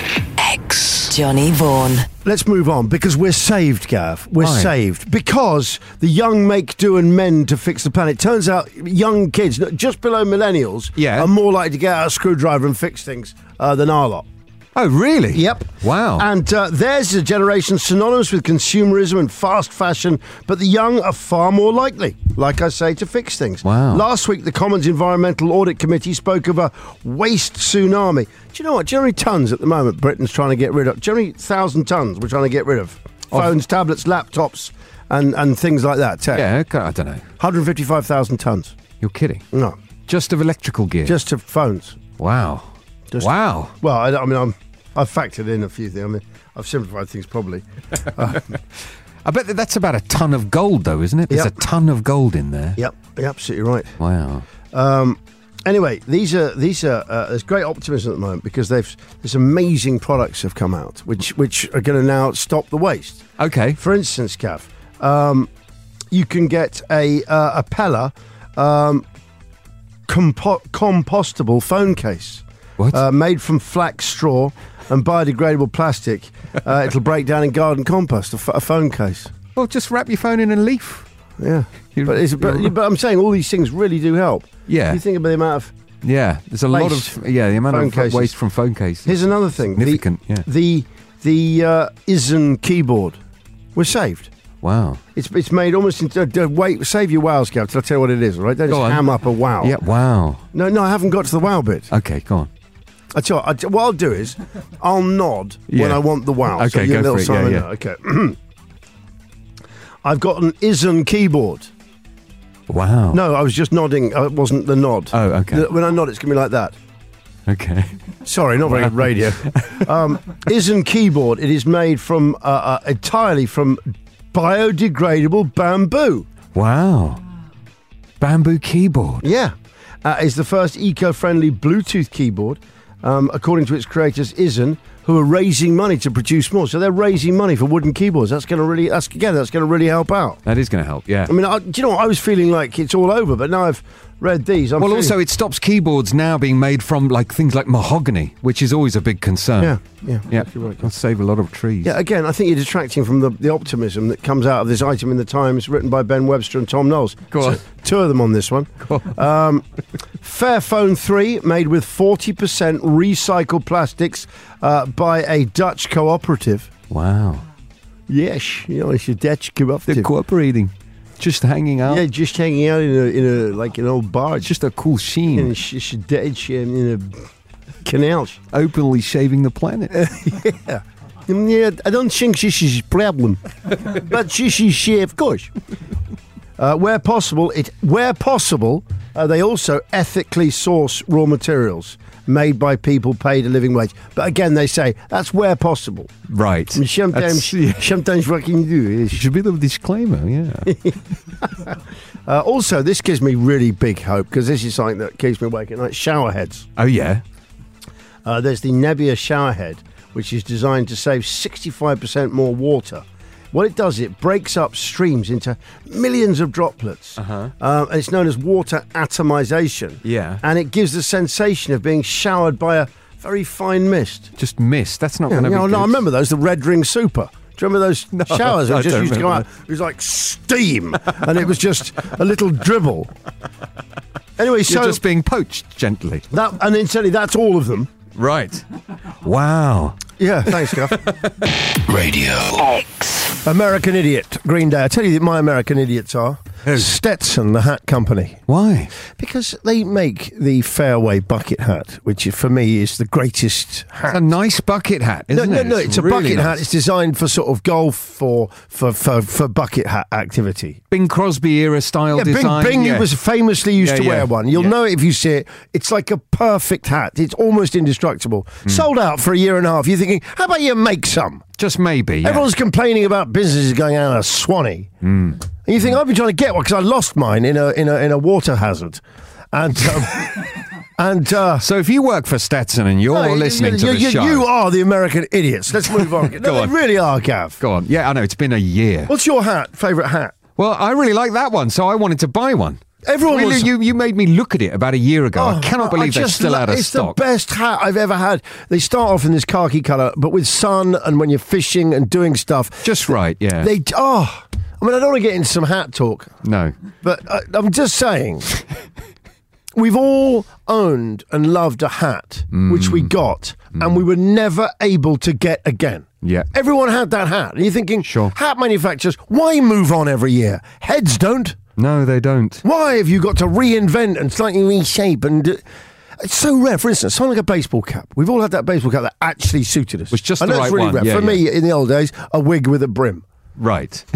X. Johnny Vaughan. Let's move on because we're saved, Gav. We're Why? saved because the young make do and men to fix the planet. Turns out young kids, just below millennials, are more likely to get out a screwdriver and fix things than our lot. Oh, really? Yep. Wow. And theirs is a generation synonymous with consumerism and fast fashion, but the young are far more likely, like I say, to fix things. Wow. Last week, the Commons Environmental Audit Committee spoke of a waste tsunami. Do you know what? Do you know how many tonnes at the moment Britain's trying to get rid of? Do you know how many 1,000 tonnes we're trying to get rid of? phones, tablets, laptops, and things like that. Tech. Yeah, I don't know. 155,000 tons. You're kidding. No, Just of electrical gear. just to phones. Wow. Just- Wow. Well, I mean, I've factored in a few things. I mean, I've simplified things probably. I bet that's about a ton of gold, though, isn't it? There's Yep. a ton of gold in there. Yep, you're absolutely right. Wow. Anyway, these are there's great optimism at the moment because there's amazing products have come out which are going to now stop the waste. Okay. For instance, Gav, you can get a Pella compostable phone case. What? Made from flax straw and biodegradable plastic. It'll break down in garden compost. A phone case. Well, just wrap your phone in a leaf. Yeah, You're- but I'm saying all these things really do help. Yeah. You think about the amount of. Yeah, there's a lot Waste. of the amount Phone of cases. waste from phone cases. Here's another thing. Significant, yeah. The Izen keyboard was saved. Wow. It's made almost into. Wait, save your wows, Gav. Till I tell you what it is. All right, don't Go just on. ham up a wow. Yeah. Wow. No, I haven't got to the wow bit. Okay, go on. I tell you what I'll do is I'll nod when Yeah. I want the wow. Okay, you go little for it. Simon Yeah, know. Okay. I've got an Izen keyboard. Wow. No, I was just nodding. It wasn't the nod. Oh, okay. When I nod, it's going to be like that. Okay. Sorry, not very good radio. Izen keyboard. It is made from entirely from biodegradable bamboo. Wow. Bamboo keyboard. Yeah, it's the first eco-friendly Bluetooth keyboard, according to its creators, Izen, who are raising money to produce more. So they're raising money for wooden keyboards. That's going to really help out. That is going to help. Yeah. I mean, do you know what? I was feeling like it's all over, but now I've read these. Well, also it stops keyboards now being made from things like mahogany, which is always a big concern. yeah. Yeah. You're right. It'll save a lot of trees. Yeah, again, I think you're detracting from the optimism that comes out of this item in the Times, written by Ben Webster and Tom Knowles. Go on. So, two of them on this one. Fairphone 3, made with 40% recycled plastics by a Dutch cooperative. Wow. Yes, it's a Dutch They're cooperative. cooperating. Just hanging out. Yeah, just hanging out in a like an old barge. It's just a cool sheen. in a canal. Openly shaving the planet. Yeah, I don't think this is a problem, but this is, of course. Where possible, they also ethically source raw materials made by people paid a living wage. But again, they say that's where possible. Right. And sometimes what can you do is. Should be the disclaimer, yeah. Also, this gives me really big hope because this is something that keeps me awake at night. Shower heads. Oh, yeah. There's the Nebia shower head, which is designed to save 65% more water. What it does, it breaks up streams into millions of droplets. And it's known as water atomization. Yeah. And it gives the sensation of being showered by a very fine mist. Just mist. That's not going to be No, good. I remember those, the Red Ring Super. Do you remember those showers that I just don't used to go out? remember. It was like steam, and it was just a little dribble. Anyway, You're so just being poached gently. and incidentally, that's all of them. Right. Wow. Yeah, thanks, Guff. Radio. X. American Idiot, Green Day. I tell you, my American idiots are Stetson, the hat company, Why? because they make the Fairway bucket hat, which for me is the greatest hat. It's a nice bucket hat, isn't it? No, it's a really bucket hat. nice. It's designed for sort of golf for bucket hat activity. Bing Crosby era style Yeah, design. Bing yeah. was famously used Yeah, to wear yeah. one. You'll Yeah. know it if you see it. It's like a perfect hat. It's almost indestructible. Sold out for a year and a half. You're thinking, how about you make some? Just maybe. Yeah. Everyone's complaining about businesses going out of Swanee. And you think, I've been trying to get one because I lost mine in a water hazard. And So if you work for Stetson and you're listening to the show, you are the American idiots. Let's move on. No, Go on. they really are, Gav. go on. Yeah, I know it's been a year. What's your favourite hat? Well, I really like that one, so I wanted to buy one. Everyone Really, was... you made me look at it about a year ago. I cannot believe they're just still out of it's stock. the best hat I've ever had. They start off in this khaki colour, but with sun and when you're fishing and doing stuff. Just right, yeah. I mean, I don't want to get into some hat talk, No. but I'm just saying, we've all owned and loved a hat, which we got, and we were never able to get again. Yeah. Everyone had that hat. And you're thinking, Sure. hat manufacturers, why move on every year? Heads don't. No, they don't. Why have you got to reinvent and slightly reshape? And It's so rare. For instance, something like a baseball cap. We've all had that baseball cap that actually suited us. Was just I know the right it's really one. rare. Yeah, For me, in the old days, a wig with a brim. Right.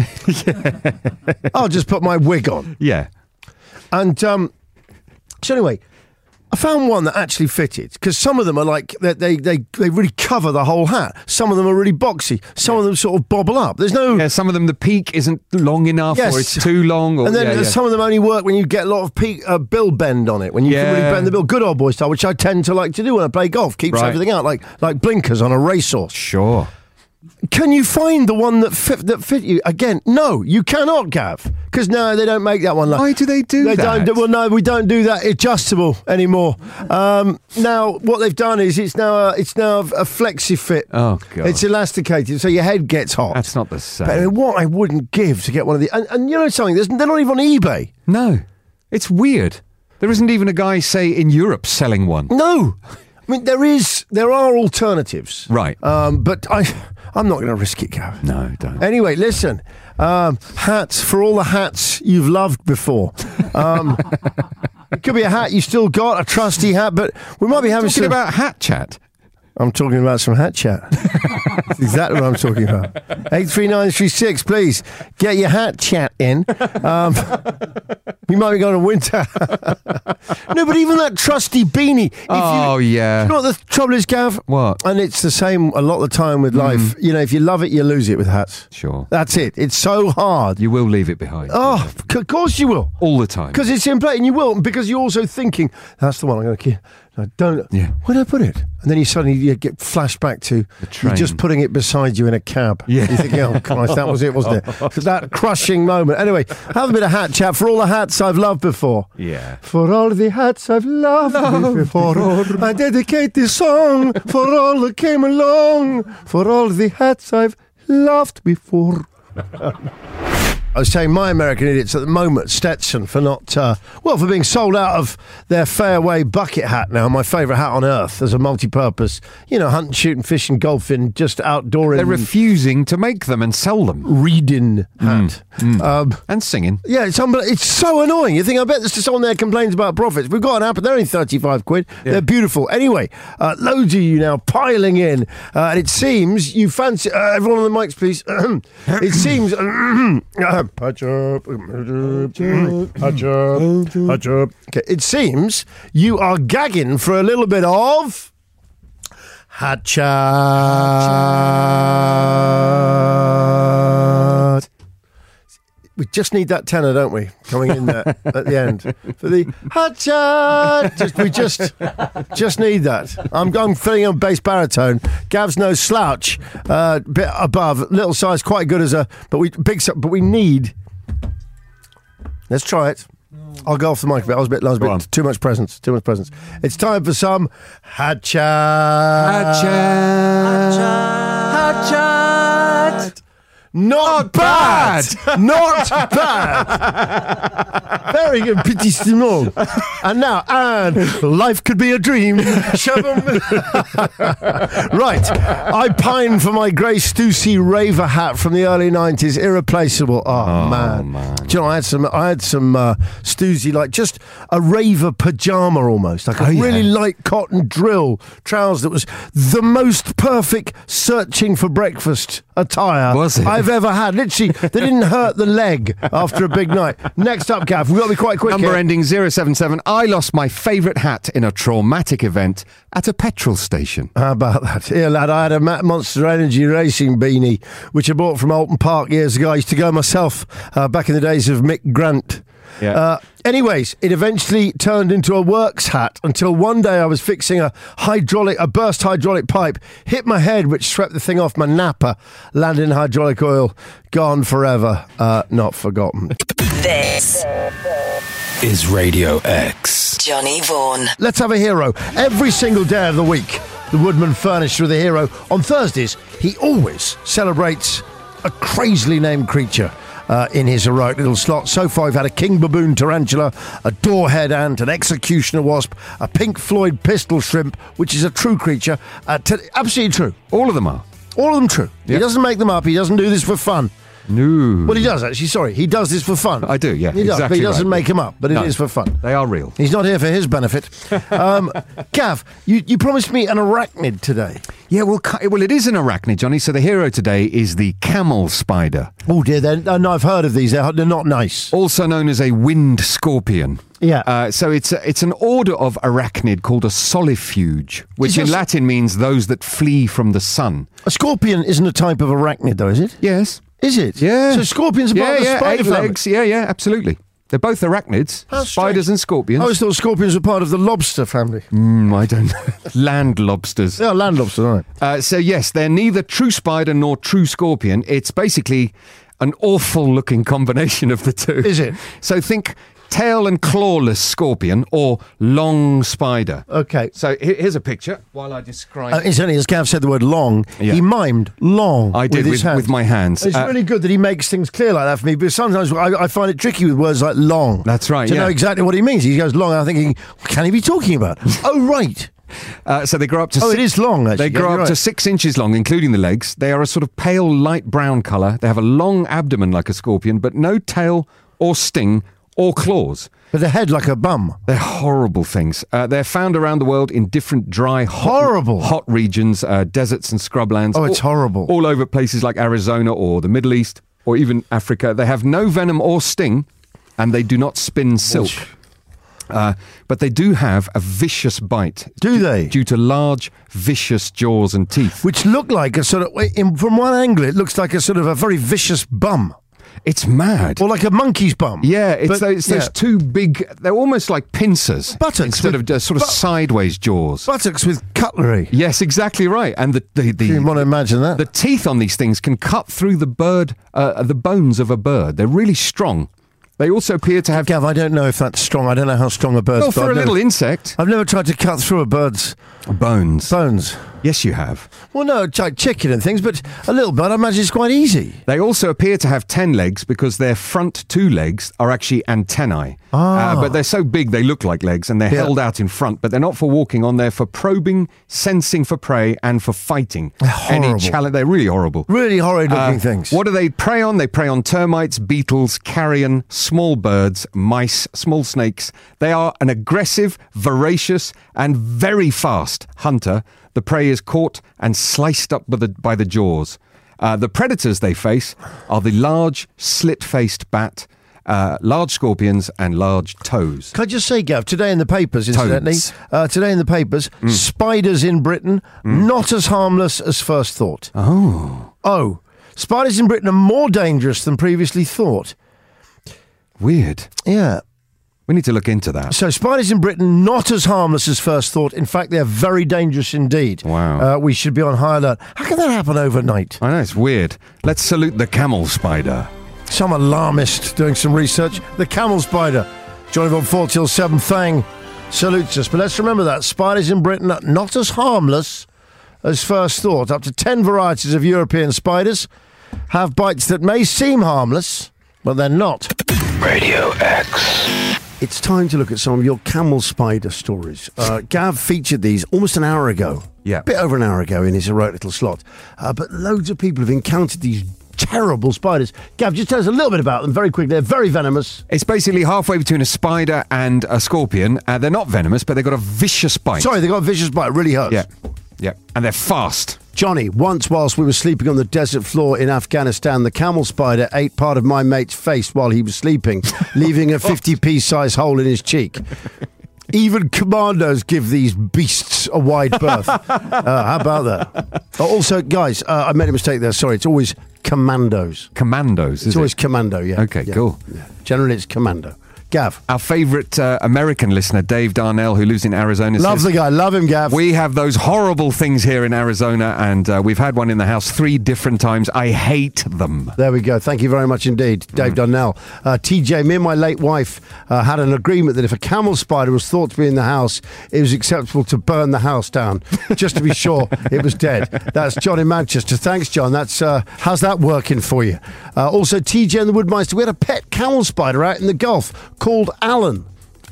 I'll just put my wig on. Yeah. And so anyway, I found one that actually fitted, because some of them are like they really cover the whole hat. Some of them are really boxy. Some of them sort of bobble up. There's no. Yeah, some of them the peak isn't long enough, Yes. or it's too long. Or, And then yeah, yeah. some of them only work when you get a lot of bill bend on it. When you can really Yeah. bend the bill, good old boy style, which I tend to like to do when I play golf. Keeps Right. everything out, like blinkers on a racehorse. Sure. Can you find the one that fit you? Again, no, you cannot, Gav, because no, they don't make that one. Why do they do They that? don't. Well, no, we don't do that adjustable anymore. Now, what they've done is it's now a flexi fit. Oh, God. It's elasticated, so your head gets hot. That's not the same. But I mean, what I wouldn't give to get one of the and you know something, they're not even on eBay. No. It's weird. There isn't even a guy, say, in Europe selling one. No, I mean there are alternatives, Right. But I'm not going to risk it, Gav. No, don't. Anyway, listen, hats for all the hats you've loved before. It could be a hat you still got, a trusty hat, but we might be having Talking some. about hat chat. I'm talking about some hat chat. That's exactly what I'm talking about. 83936, please get your hat chat in. We might be going to winter. No, but even that trusty beanie. Yeah. You know what the trouble is, Gav? What? And it's the same a lot of the time with life. You know, if you love it, you lose it with hats. Sure. That's it. It's so hard. You will leave it behind. Oh, of course you will. All the time. Because it's in play, and you will, because you're also thinking, that's the one I'm going to keep. I don't. Yeah. Where did I put it? And then you suddenly get flashback to train. you're just putting it beside you in a cab. Yeah. You're thinking, oh Christ, that was it, wasn't it? So that crushing moment. Anyway, have a bit of hat chat for all the hats I've loved before. Yeah. For all the hats I've loved before, I dedicate this song for all that came along. For all the hats I've loved before. I was saying my American idiots at the moment, Stetson, for not, for being sold out of their Fairway bucket hat now, my favourite hat on earth as a multi-purpose, hunting, shooting, fishing, golfing, just outdooring. They're refusing to make them and sell them. reading hat. And singing. Yeah, it's so annoying. You think, I bet there's just someone there complains about profits. We've got an app, but they're only 35 quid. Yeah. They're beautiful. Anyway, loads of you now piling in. And it seems you fancy... everyone on the mics, please. It seems... Patch up. Okay, it seems you are gagging for a little bit of... hat chat. We just need that tenor, don't we? Coming in there at the end for the hat chat. We just need that. I'm filling on bass baritone. Gav's no slouch, bit above, little size, quite good as a, but we need. Let's try it. I'll go off the mic a bit. I was a bit too much presence. It's time for some hat chat. Hat chat. Hat chat. Not bad. Not bad. Very good. Petit Simon. And now, life could be a dream. Right. I pine for my grey Stussy Raver hat from the early 90s. Irreplaceable. Oh man. Do you know, I had some Stussy, like just a Raver pajama almost. Like a really light cotton drill trousers that was the most perfect searching for breakfast attire I've ever had. Literally, they didn't hurt the leg after a big night. Next up, Gav, we've got to be quite quick. Number here. ending 077. I lost my favourite hat in a traumatic event at a petrol station. How about that? Here, lad, I had a Monster Energy racing beanie, which I bought from Alton Park years ago. I used to go myself back in the days of Mick Grant. Yeah. Anyways, it eventually turned into a works hat until one day I was fixing a burst hydraulic pipe, hit my head, which swept the thing off my napper, landed in hydraulic oil, gone forever, not forgotten. This is Radio X. Johnny Vaughan. Let's have a hero. Every single day of the week, the Woodman furnished with a hero. On Thursdays, he always celebrates a crazily named creature in his heroic little slot. So far, we've had a king baboon tarantula, a doorhead ant, an executioner wasp, a Pink Floyd pistol shrimp, which is a true creature. Absolutely true. All of them are. All of them true. Yep. He doesn't make them up. He doesn't do this for fun. No. Well, he does, actually. Sorry. He does this for fun. I do, yeah. He does, but he doesn't make them up, but it is for fun. They are real. He's not here for his benefit. Gav, you promised me an arachnid today. Yeah, well, it is an arachnid, Johnny. So the hero today is the camel spider, Oh, dear. No, I've heard of these. They're not nice. also known as a wind scorpion. Yeah. So it's an order of arachnid called a solifuge, which in Latin means those that flee from the sun. A scorpion isn't a type of arachnid, though, is it? Yes. Is it? Yeah. So scorpions are part of the spider 8 family? legs. Yeah, absolutely. They're both arachnids, How spiders strange. and scorpions. I always thought scorpions were part of the lobster family. I don't know. Land lobsters. They are land lobsters, aren't they? So yes, they're neither true spider nor true scorpion. It's basically an awful-looking combination of the two. Is it? So think tail and clawless scorpion or long spider. Okay. So here's a picture while I describe. Incidentally, as Gav said the word long, Yeah. he mimed long I did his hands. with my hands. It's really good that he makes things clear like that for me, but sometimes I find it tricky with words like long. That's right, To yeah. know exactly what he means. He goes long, and I'm thinking, what can he be talking about? Oh, right. So they grow up to. Oh, it is long, actually. They grow Yeah, up to right. 6 inches long, including the legs. They are a sort of pale light brown colour. They have a long abdomen like a scorpion, but no tail or sting or claws. With a head like a bum. They're horrible things. They're found around the world in different dry, Horrible. hot regions, deserts and scrublands. Oh, it's horrible. All over places like Arizona or the Middle East or even Africa. They have no venom or sting, and they do not spin silk. But they do have a vicious bite. Do they? Due to large, vicious jaws and teeth. Which look like a sort of, from one angle, it looks like a sort of a very vicious bum. It's mad. Or like a monkey's bum. Yeah, it's But, those two big, they're almost like pincers. Buttocks Instead with- of just sort of sideways jaws. Buttocks with cutlery. Yes, exactly right. And You want to imagine that? the teeth on these things can cut through the bones of a bird. They're really strong. They also appear to have... Gav, I don't know if that's strong. I don't know how strong a bird's Well, for a little insect. I've never tried to cut through a bird's Bones. bones. Yes, you have. Well, no, like chicken and things, but a little bird, I imagine it's quite easy. They also appear to have 10 legs because their front 2 legs are actually antennae. But they're so big they look like legs and they're Yeah. held out in front. But they're not for walking on. They're for probing, sensing for prey and for fighting. They're horrible. They're really horrible. Really horrid looking things. What do they prey on? They prey on termites, beetles, carrion, small birds, mice, small snakes. They are an aggressive, voracious, and very fast hunter. The prey is caught and sliced up by the jaws. The predators they face are the large, slit-faced bat, large scorpions, and large toads. Can I just say, Gav, today in the papers, incidentally, Mm. spiders in Britain, not as harmless as first thought. Oh, spiders in Britain are more dangerous than previously thought. Weird. Yeah. We need to look into that. So spiders in Britain, not as harmless as first thought. In fact, they're very dangerous indeed. Wow. We should be on high alert. How can that happen overnight? I know, it's weird. Let's salute the camel spider. Some alarmist doing some research. The camel spider. Johnny from 4 till 7 Thang salutes us. But let's remember that. Spiders in Britain are not as harmless as first thought. Up to 10 varieties of European spiders have bites that may seem harmless, but they're not. Radio X. It's time to look at some of your camel spider stories. Gav featured these almost an hour ago. Yeah. A bit over an hour ago in his heroic little slot. But loads of people have encountered these terrible spiders. Gav, just tell us a little bit about them very quickly. They're very venomous. It's basically halfway between a spider and a scorpion. They're not venomous, but they've got a vicious bite. Sorry, they got a vicious bite. It really hurts. Yeah. And they're fast. Johnny, once whilst we were sleeping on the desert floor in Afghanistan, the camel spider ate part of my mate's face while he was sleeping, leaving a 50p size hole in his cheek. Even commandos give these beasts a wide berth. How about that? Also, guys, I made a mistake there. Sorry, it's always commandos. Commandos, It's is always it? commando, yeah. Okay, Yeah, cool. yeah. Generally, it's commando. Gav. Our favourite American listener, Dave Darnell, who lives in Arizona, Love says, the guy. Love him, Gav. we have those horrible things here in Arizona, and we've had one in the house 3 different times. I hate them. There we go. Thank you very much indeed, Dave Donnell. TJ, me and my late wife had an agreement that if a camel spider was thought to be in the house, it was acceptable to burn the house down, just to be sure it was dead. That's John in Manchester. Thanks, John. That's how's that working for you? Also, TJ and the Woodmeister, we had a pet camel spider out in the Gulf called Alan.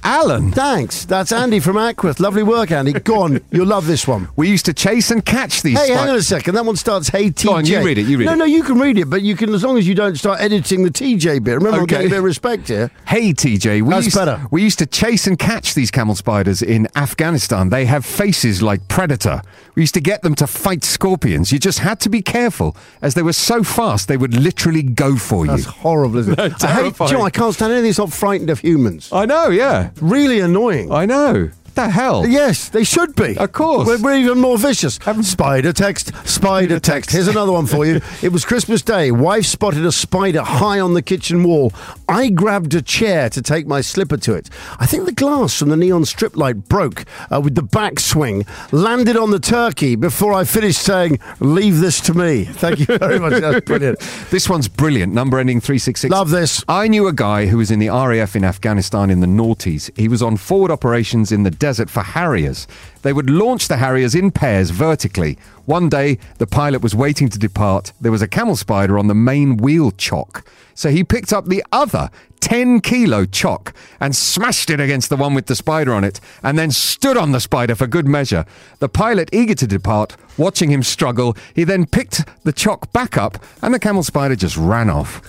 Alan. Thanks. That's Andy from Ackworth. Lovely work, Andy. Go on. You'll love this one. We used to chase and catch these Hey, hang on spiders. a second. That one starts, hey, TJ. Go on, you read it, you read it. No, you can read it, but you can, as long as you don't start editing the TJ bit. Remember, I'm Okay. getting a bit of respect here. Hey, TJ. That's better. We used to chase and catch these camel spiders in Afghanistan. They have faces like Predator. We used to get them to fight scorpions. You just had to be careful, as they were so fast, they would literally go for you. That's horrible, isn't it? I hate, terrifying. I can't stand anything that's not frightened of humans. I know, yeah. Really annoying. I know. The hell? Yes, they should be. Of course. We're even more vicious. Spider text, spider text. Here's another one for you. It was Christmas Day. Wife spotted a spider high on the kitchen wall. I grabbed a chair to take my slipper to it. I think the glass from the neon strip light broke with the backswing, landed on the turkey before I finished saying, leave this to me. Thank you very much. That's brilliant. This one's brilliant. Number ending 366. Love this. I knew a guy who was in the RAF in Afghanistan in the noughties. He was on forward operations in the desert for Harriers. They would launch the Harriers in pairs vertically. One day, the pilot was waiting to depart. There was a camel spider on the main wheel chock. So he picked up the other 10-kilo chock and smashed it against the one with the spider on it, and then stood on the spider for good measure. The pilot, eager to depart, watching him struggle, he then picked the chock back up, and the camel spider just ran off.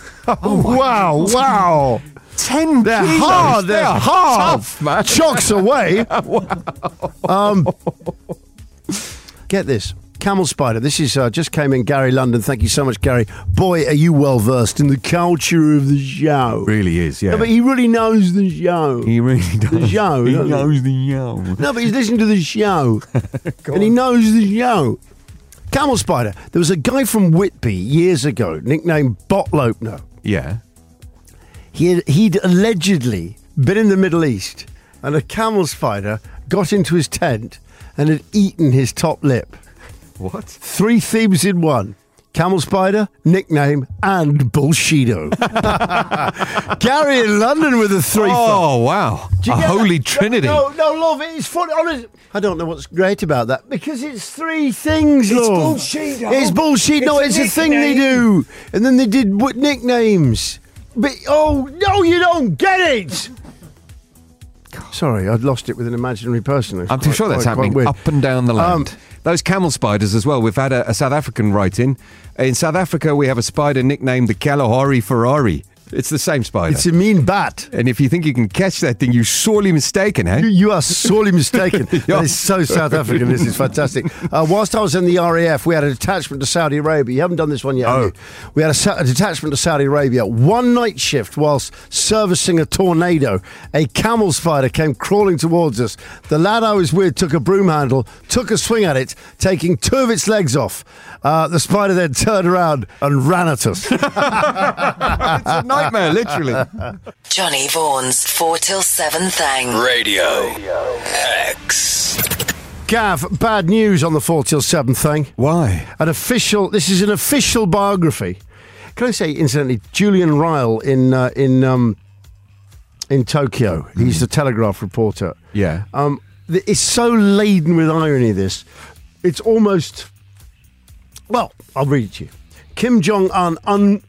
Wow. 10 They're kilos. hard. They're hard. Tough, man. Chocks away. Get this. Camel spider. This is just came in, Gary London. Thank you so much, Gary. Boy, are you well versed in the culture of the show. Really is, yeah. No, but he really knows the show. He really does. The show. He doesn't he? knows the show. No, but he's listening to the show. And he knows the show. Camel spider. There was a guy from Whitby years ago, nicknamed Bottle Opener. Yeah. He'd allegedly been in the Middle East, and a camel spider got into his tent and had eaten his top lip. What? 3 themes in one. Camel spider, nickname, and Bullshido. Gary in London with a 3. Oh, wow. Do A you get holy that? trinity. No, love, it's funny. Honest. I don't know what's great about that, because it's 3 things, It's love. bullshit. It's bullshit. No, It's it's a a thing they do. And then they did nicknames. But, oh, no, you don't get it. Sorry, I'd lost it with an imaginary person. It's I'm too quite- sure that's quite happening weird. up and down the land. Those camel spiders as well. We've had a South African write-in. In South Africa, we have a spider nicknamed the Kalahari Ferrari. It's the same spider. It's a mean bat. And if you think you can catch that thing, you're sorely mistaken, eh? You are sorely mistaken. That is so South African. This is fantastic. Whilst I was in the RAF, we had a detachment to Saudi Arabia. You haven't done this one yet, have you? We had a detachment to Saudi Arabia. One night shift whilst servicing a tornado, a camel spider came crawling towards us. The lad I was with took a broom handle, took a swing at it, taking 2 of its legs off. The spider then turned around and ran at us. It's a nightmare, literally. Johnny Vaughan's 4 till 7 thing. Radio X. Gav, bad news on the 4 till 7 thing. Why? This is an official biography. Can I say, incidentally, Julian Ryle in Tokyo, he's the Telegraph reporter. Yeah. It's so laden with irony, this. It's almost... Well, I'll read it to you. Kim Jong-un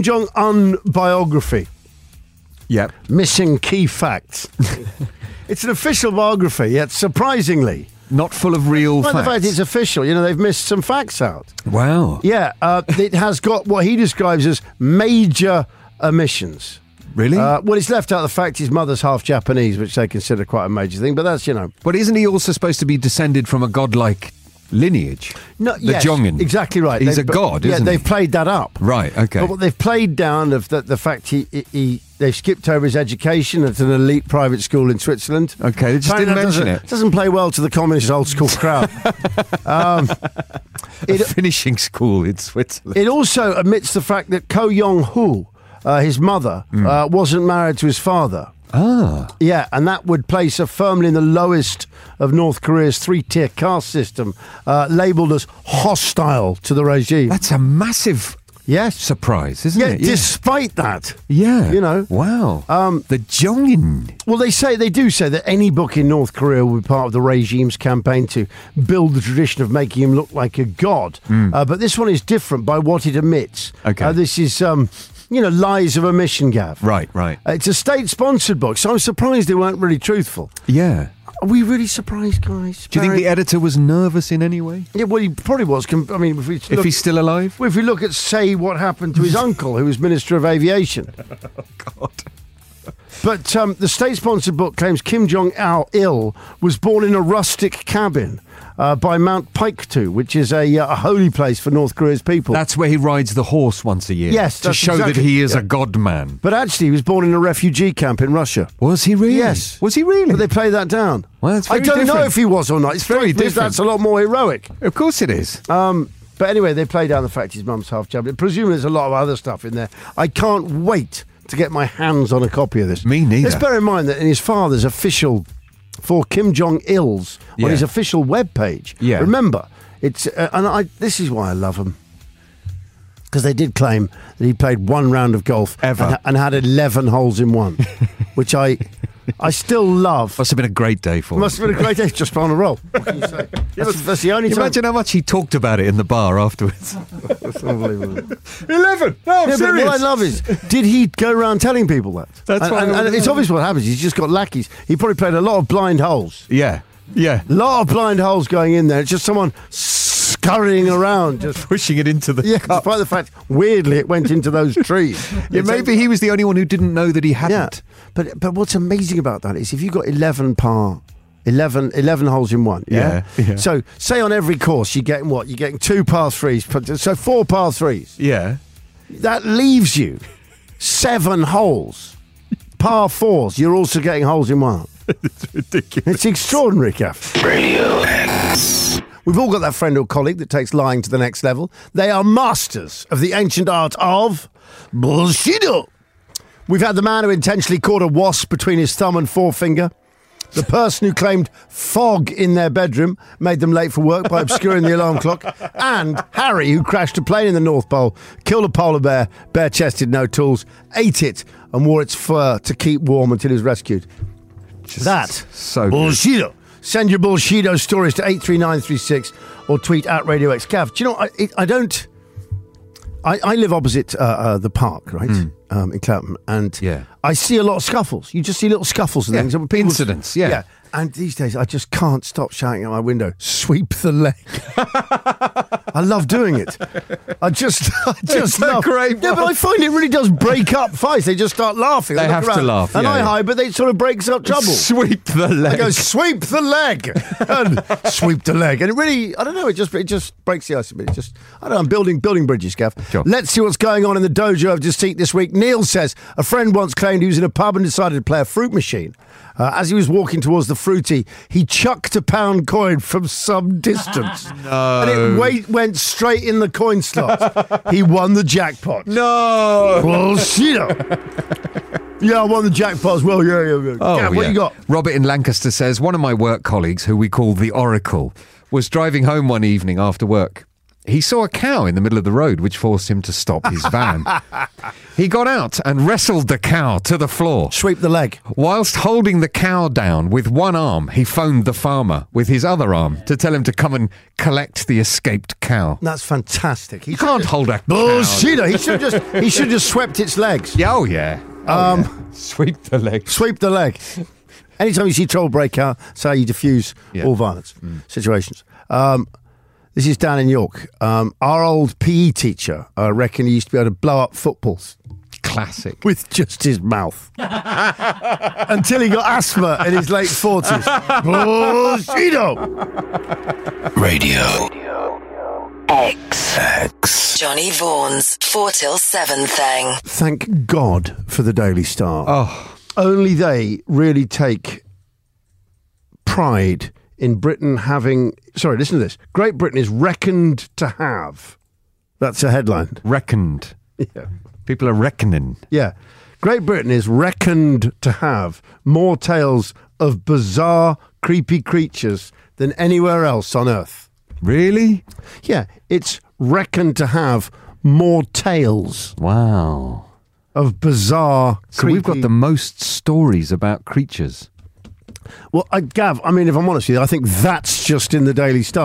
biography. Yep. Missing key facts. It's an official biography, yet surprisingly... Not full of real Well, facts. the fact it's official, they've missed some facts out. Wow. Yeah, it has got what he describes as major omissions. Really? Well, it's left out the fact his mother's half Japanese, which they consider quite a major thing, but that's, But isn't he also supposed to be descended from a godlike lineage? No, The Jongin. Exactly right. He's a god, isn't they've he? played that up. Right, okay. But what they've played down of the fact they've skipped over his education at an elite private school in Switzerland. Okay, they just Apparently didn't mention that it. doesn't play well to the communist old school crowd. A finishing school in Switzerland. It also admits the fact that Ko Yong-hoo, his mother, wasn't married to his father. Ah. Yeah, and that would place her firmly in the lowest of North Korea's 3-tier caste system, labelled as hostile to the regime. That's a massive Yes. surprise, isn't Yeah, it? despite that. Yeah. Wow. The Jongin. Well, they do say that any book in North Korea will be part of the regime's campaign to build the tradition of making him look like a god. But this one is different by what it admits. Okay. This is Lies of Omission, Gav. Right. It's a state-sponsored book, so I'm surprised they weren't really truthful. Yeah. Are we really surprised, guys? Do you think the editor was nervous in any way? Yeah, well, he probably was. I mean, If he's still alive? If we look at, say, what happened to his uncle, who was Minister of Aviation. God. But the state-sponsored book claims Kim Jong-il was born in a rustic cabin by Mount Paektu, which is a holy place for North Korea's people. That's where he rides the horse once a year. Yes, to that's show exactly- that he is yeah. a god man. But actually, he was born in a refugee camp in Russia. Was he really? Yes. Was he really? But they play that down. Well, that's I very don't know different. if he was or not. It's very different. different. That's a lot more heroic. Of course it is. But anyway, they play down the fact his mum's half Japanese. Presumably there's a lot of other stuff in there. I can't wait to get my hands on a copy of this. Me neither. Let's bear in mind that in his father's official, for Kim Jong-il's, on Yeah. his official webpage, Yeah. remember, it's this is why I love him. Because they did claim that he played one round of golf Ever. and had 11 holes in one, which I still love. Must have been a great day for him. Must have been a great day, just on a roll. What can you say? That's the only time. Imagine how much he talked about it in the bar afterwards. That's unbelievable. 11! No, I'm Yeah, but what I love is, did he go around telling people that? That's and, what I and, wanna and it's know. obvious what happens. He's just got lackeys. He probably played a lot of blind holes. Yeah. A lot of blind holes going in there. It's just someone scurrying around. Just Pushing it into the yeah, cup. despite the fact, weirdly, it went into those trees. Yeah, maybe he was the only one who didn't know that he Yeah, hadn't. but what's amazing about that is if you've got 11 holes in one. Yeah? Yeah. So say on every course you're getting what? You're getting 2 par threes. So 4 par threes. Yeah. That leaves you 7 holes. Par 4s, you're also getting holes in one. It's ridiculous. It's extraordinary, Gav. Radio X. We've all got that friend or colleague that takes lying to the next level. They are masters of the ancient art of bullshit. We've had the man who intentionally caught a wasp between his thumb and forefinger. The person who claimed fog in their bedroom made them late for work by obscuring the alarm clock. And Harry, who crashed a plane in the North Pole, killed a polar bear, bare-chested, no tools, ate it and wore its fur to keep warm until he was rescued. That so good. bullshit. Send your bullshit stories to 83936 or tweet at Radio X. Gav, do you know, I don't... I live opposite the park, right, in Clapham, and Yeah. I see a lot of scuffles. You just see little scuffles and Yeah, things. And people- incidents, yeah. And these days, I just can't stop shouting out my window, sweep the leg. I love doing it. I just It's a love great Yeah, but I find it really does break up fights. They just start laughing. They look have to around, laugh, And yeah, I yeah. hide, but they sort of breaks up trouble. Sweep the leg. I go, sweep the leg, and sweep the leg, and it really, I don't know, it just breaks the ice a bit. It just, I don't know, I'm building bridges, Gav. Sure. Let's see what's going on in the dojo of deceit this week. Neil says a friend once claimed he was in a pub and decided to play a fruit machine. As he was walking towards the fruity, he chucked a £1 coin from some distance, and it went straight in the coin slot. He won the jackpot. No. Bullshit. Yeah, I won the jackpot as well. Yeah. Gav, what yeah. you got? Robert in Lancaster says, one of my work colleagues, who we call the Oracle, was driving home one evening after work. He saw a cow in the middle of the road, which forced him to stop his van. He got out and wrestled the cow to the floor. Sweep the leg. Whilst holding the cow down with one arm, he phoned the farmer with his other arm to tell him to come and collect the escaped cow. That's fantastic. He You can't hold a cow. Bullshit. He should just swept its legs. Yeah, oh yeah. Oh, yeah. Sweep the leg. Sweep the leg. Anytime you see trouble break out, that's how you diffuse all violence situations. This is down in York. Our old PE teacher, I reckon he used to be able to blow up footballs Classic. with just his mouth. Until he got asthma in his late 40s. Bullshit. Radio X. Johnny Vaughan's 4 till 7 thing. Thank God for the Daily Star. Oh, Only they really take pride in Britain having... Sorry, listen to this. Great Britain is reckoned to have... That's a headline. reckoned. Yeah. People are reckoning. Yeah. Great Britain is reckoned to have more tales of bizarre, creepy creatures than anywhere else on Earth. Really? Yeah, it's reckoned to have more tales Wow. of bizarre, So creepy... we've got the most stories about creatures. Well, Gav, I mean, if I'm honest with you, I think that's just in the Daily Star.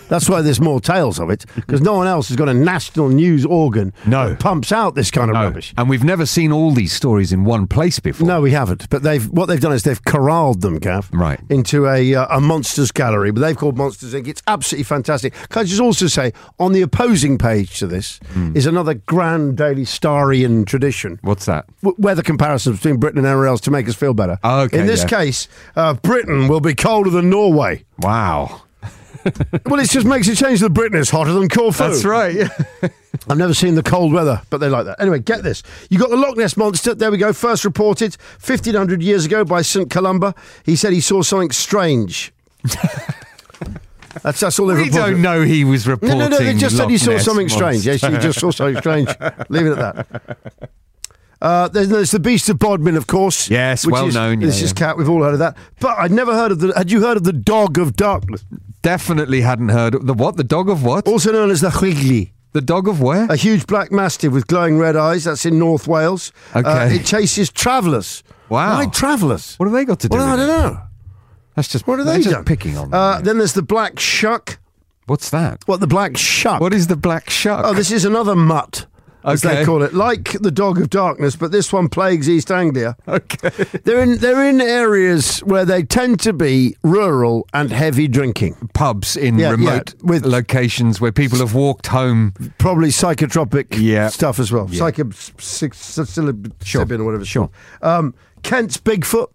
That's why there's more tales of it, because no one else has got a national news organ that pumps out this kind of rubbish. And we've never seen all these stories in one place before. No, we haven't. But what they've done is they've corralled them, Gav, right, into a Monsters gallery. But they've called Monsters Inc. It's absolutely fantastic. Can I just also say, on the opposing page to this is another grand Daily Starian tradition. What's that? Weather comparisons between Britain and everywhere else to make us feel better. Oh, okay, in this case, Britain will be colder than Norway. Wow. Well, it just makes it change that Britain is hotter than Corfu. That's right, yeah. I've never seen the cold weather, but they like that. Anyway, get this. You got the Loch Ness Monster. There we go. First reported 1,500 years ago by St. Columba. He said he saw something strange. That's all they've reported. We don't know he was reporting. No, they just said he saw Loch Ness something strange. Yes, he just saw something strange. Leave it at that. There's the Beast of Bodmin, of course. Yes, well known. This is Cat. We've all heard of that. But I'd never heard of Had you heard of the Dog of Darkness? Definitely hadn't heard of the what? The dog of what? Also known as the Chwigli. The dog of where? A huge black mastiff with glowing red eyes. That's in North Wales. Okay. It chases travellers. Wow. Why travellers? What have they got to do with I don't know. That's just what are they just done? Picking on them. Then there's the Black Shuck. What's that? What, the Black Shuck? What is the Black Shuck? Oh, this is another mutt, as they call it. Like the Dog of Darkness, but this one plagues East Anglia. Okay. They're in areas where they tend to be rural and heavy drinking. Pubs in remote with locations where people have walked home. Probably psychotropic stuff as well. Yeah. Psilocybin or whatever it's called. Kent's Bigfoot.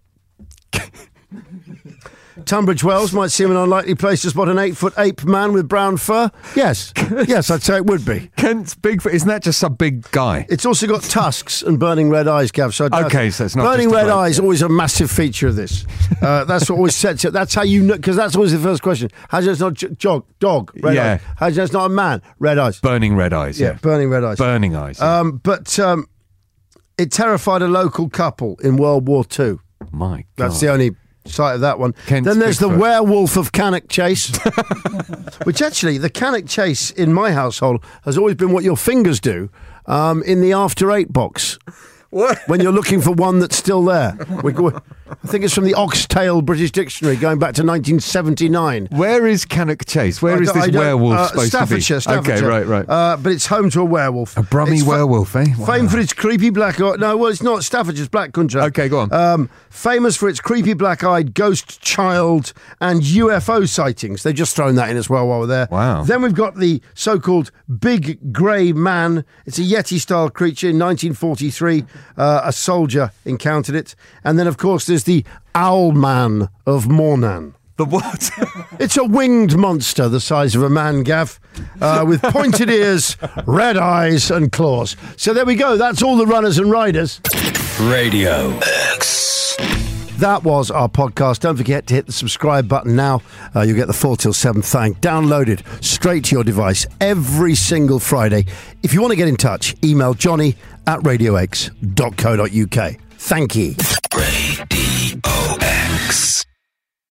Tunbridge Wells might seem an unlikely place to spot an 8-foot ape man with brown fur. Yes, I'd say it would be. Kent's Bigfoot, isn't that just some big guy? It's also got tusks and burning red eyes, Gav. So so it's not burning just red eyes. Always a massive feature of this. That's what always sets it. That's how you know, because that's always the first question. How do you know it's not dog? Red eyes. How do you know it's not a man? Red eyes. Burning red eyes. Yeah, burning red eyes. Burning eyes. But it terrified a local couple in World War II. My God. That's the only sight of that one. Kent's then there's Bigfoot. the werewolf of Cannock Chase, which actually, the Cannock Chase in my household has always been what your fingers do in the After 8 box. What? When you're looking for one that's still there. I think it's from the Oxtail British Dictionary going back to 1979. Where is Cannock Chase? Where is this werewolf supposed Staffordshire, to be? Staffordshire. Okay, right. But it's home to a werewolf. A Brummie werewolf, eh? Wow. Famed for its creepy black eye. No, well, it's not. Staffordshire's black country. Okay, go on. Famous for its creepy black-eyed ghost child and UFO sightings. They've just thrown that in as well while we're there. Wow. Then we've got the so-called Big Grey Man. It's a Yeti-style creature. In 1943, a soldier encountered it. And then, of course, there's the Owl Man of Mornan. The what? It's a winged monster the size of a man, Gav, with pointed ears, red eyes and claws. So there we go. That's all the runners and riders. Radio X. That was our podcast. Don't forget to hit the subscribe button now. You'll get the 4 till 7 thing downloaded straight to your device every single Friday. If you want to get in touch, email johnny@radiox.co.uk. Thank you.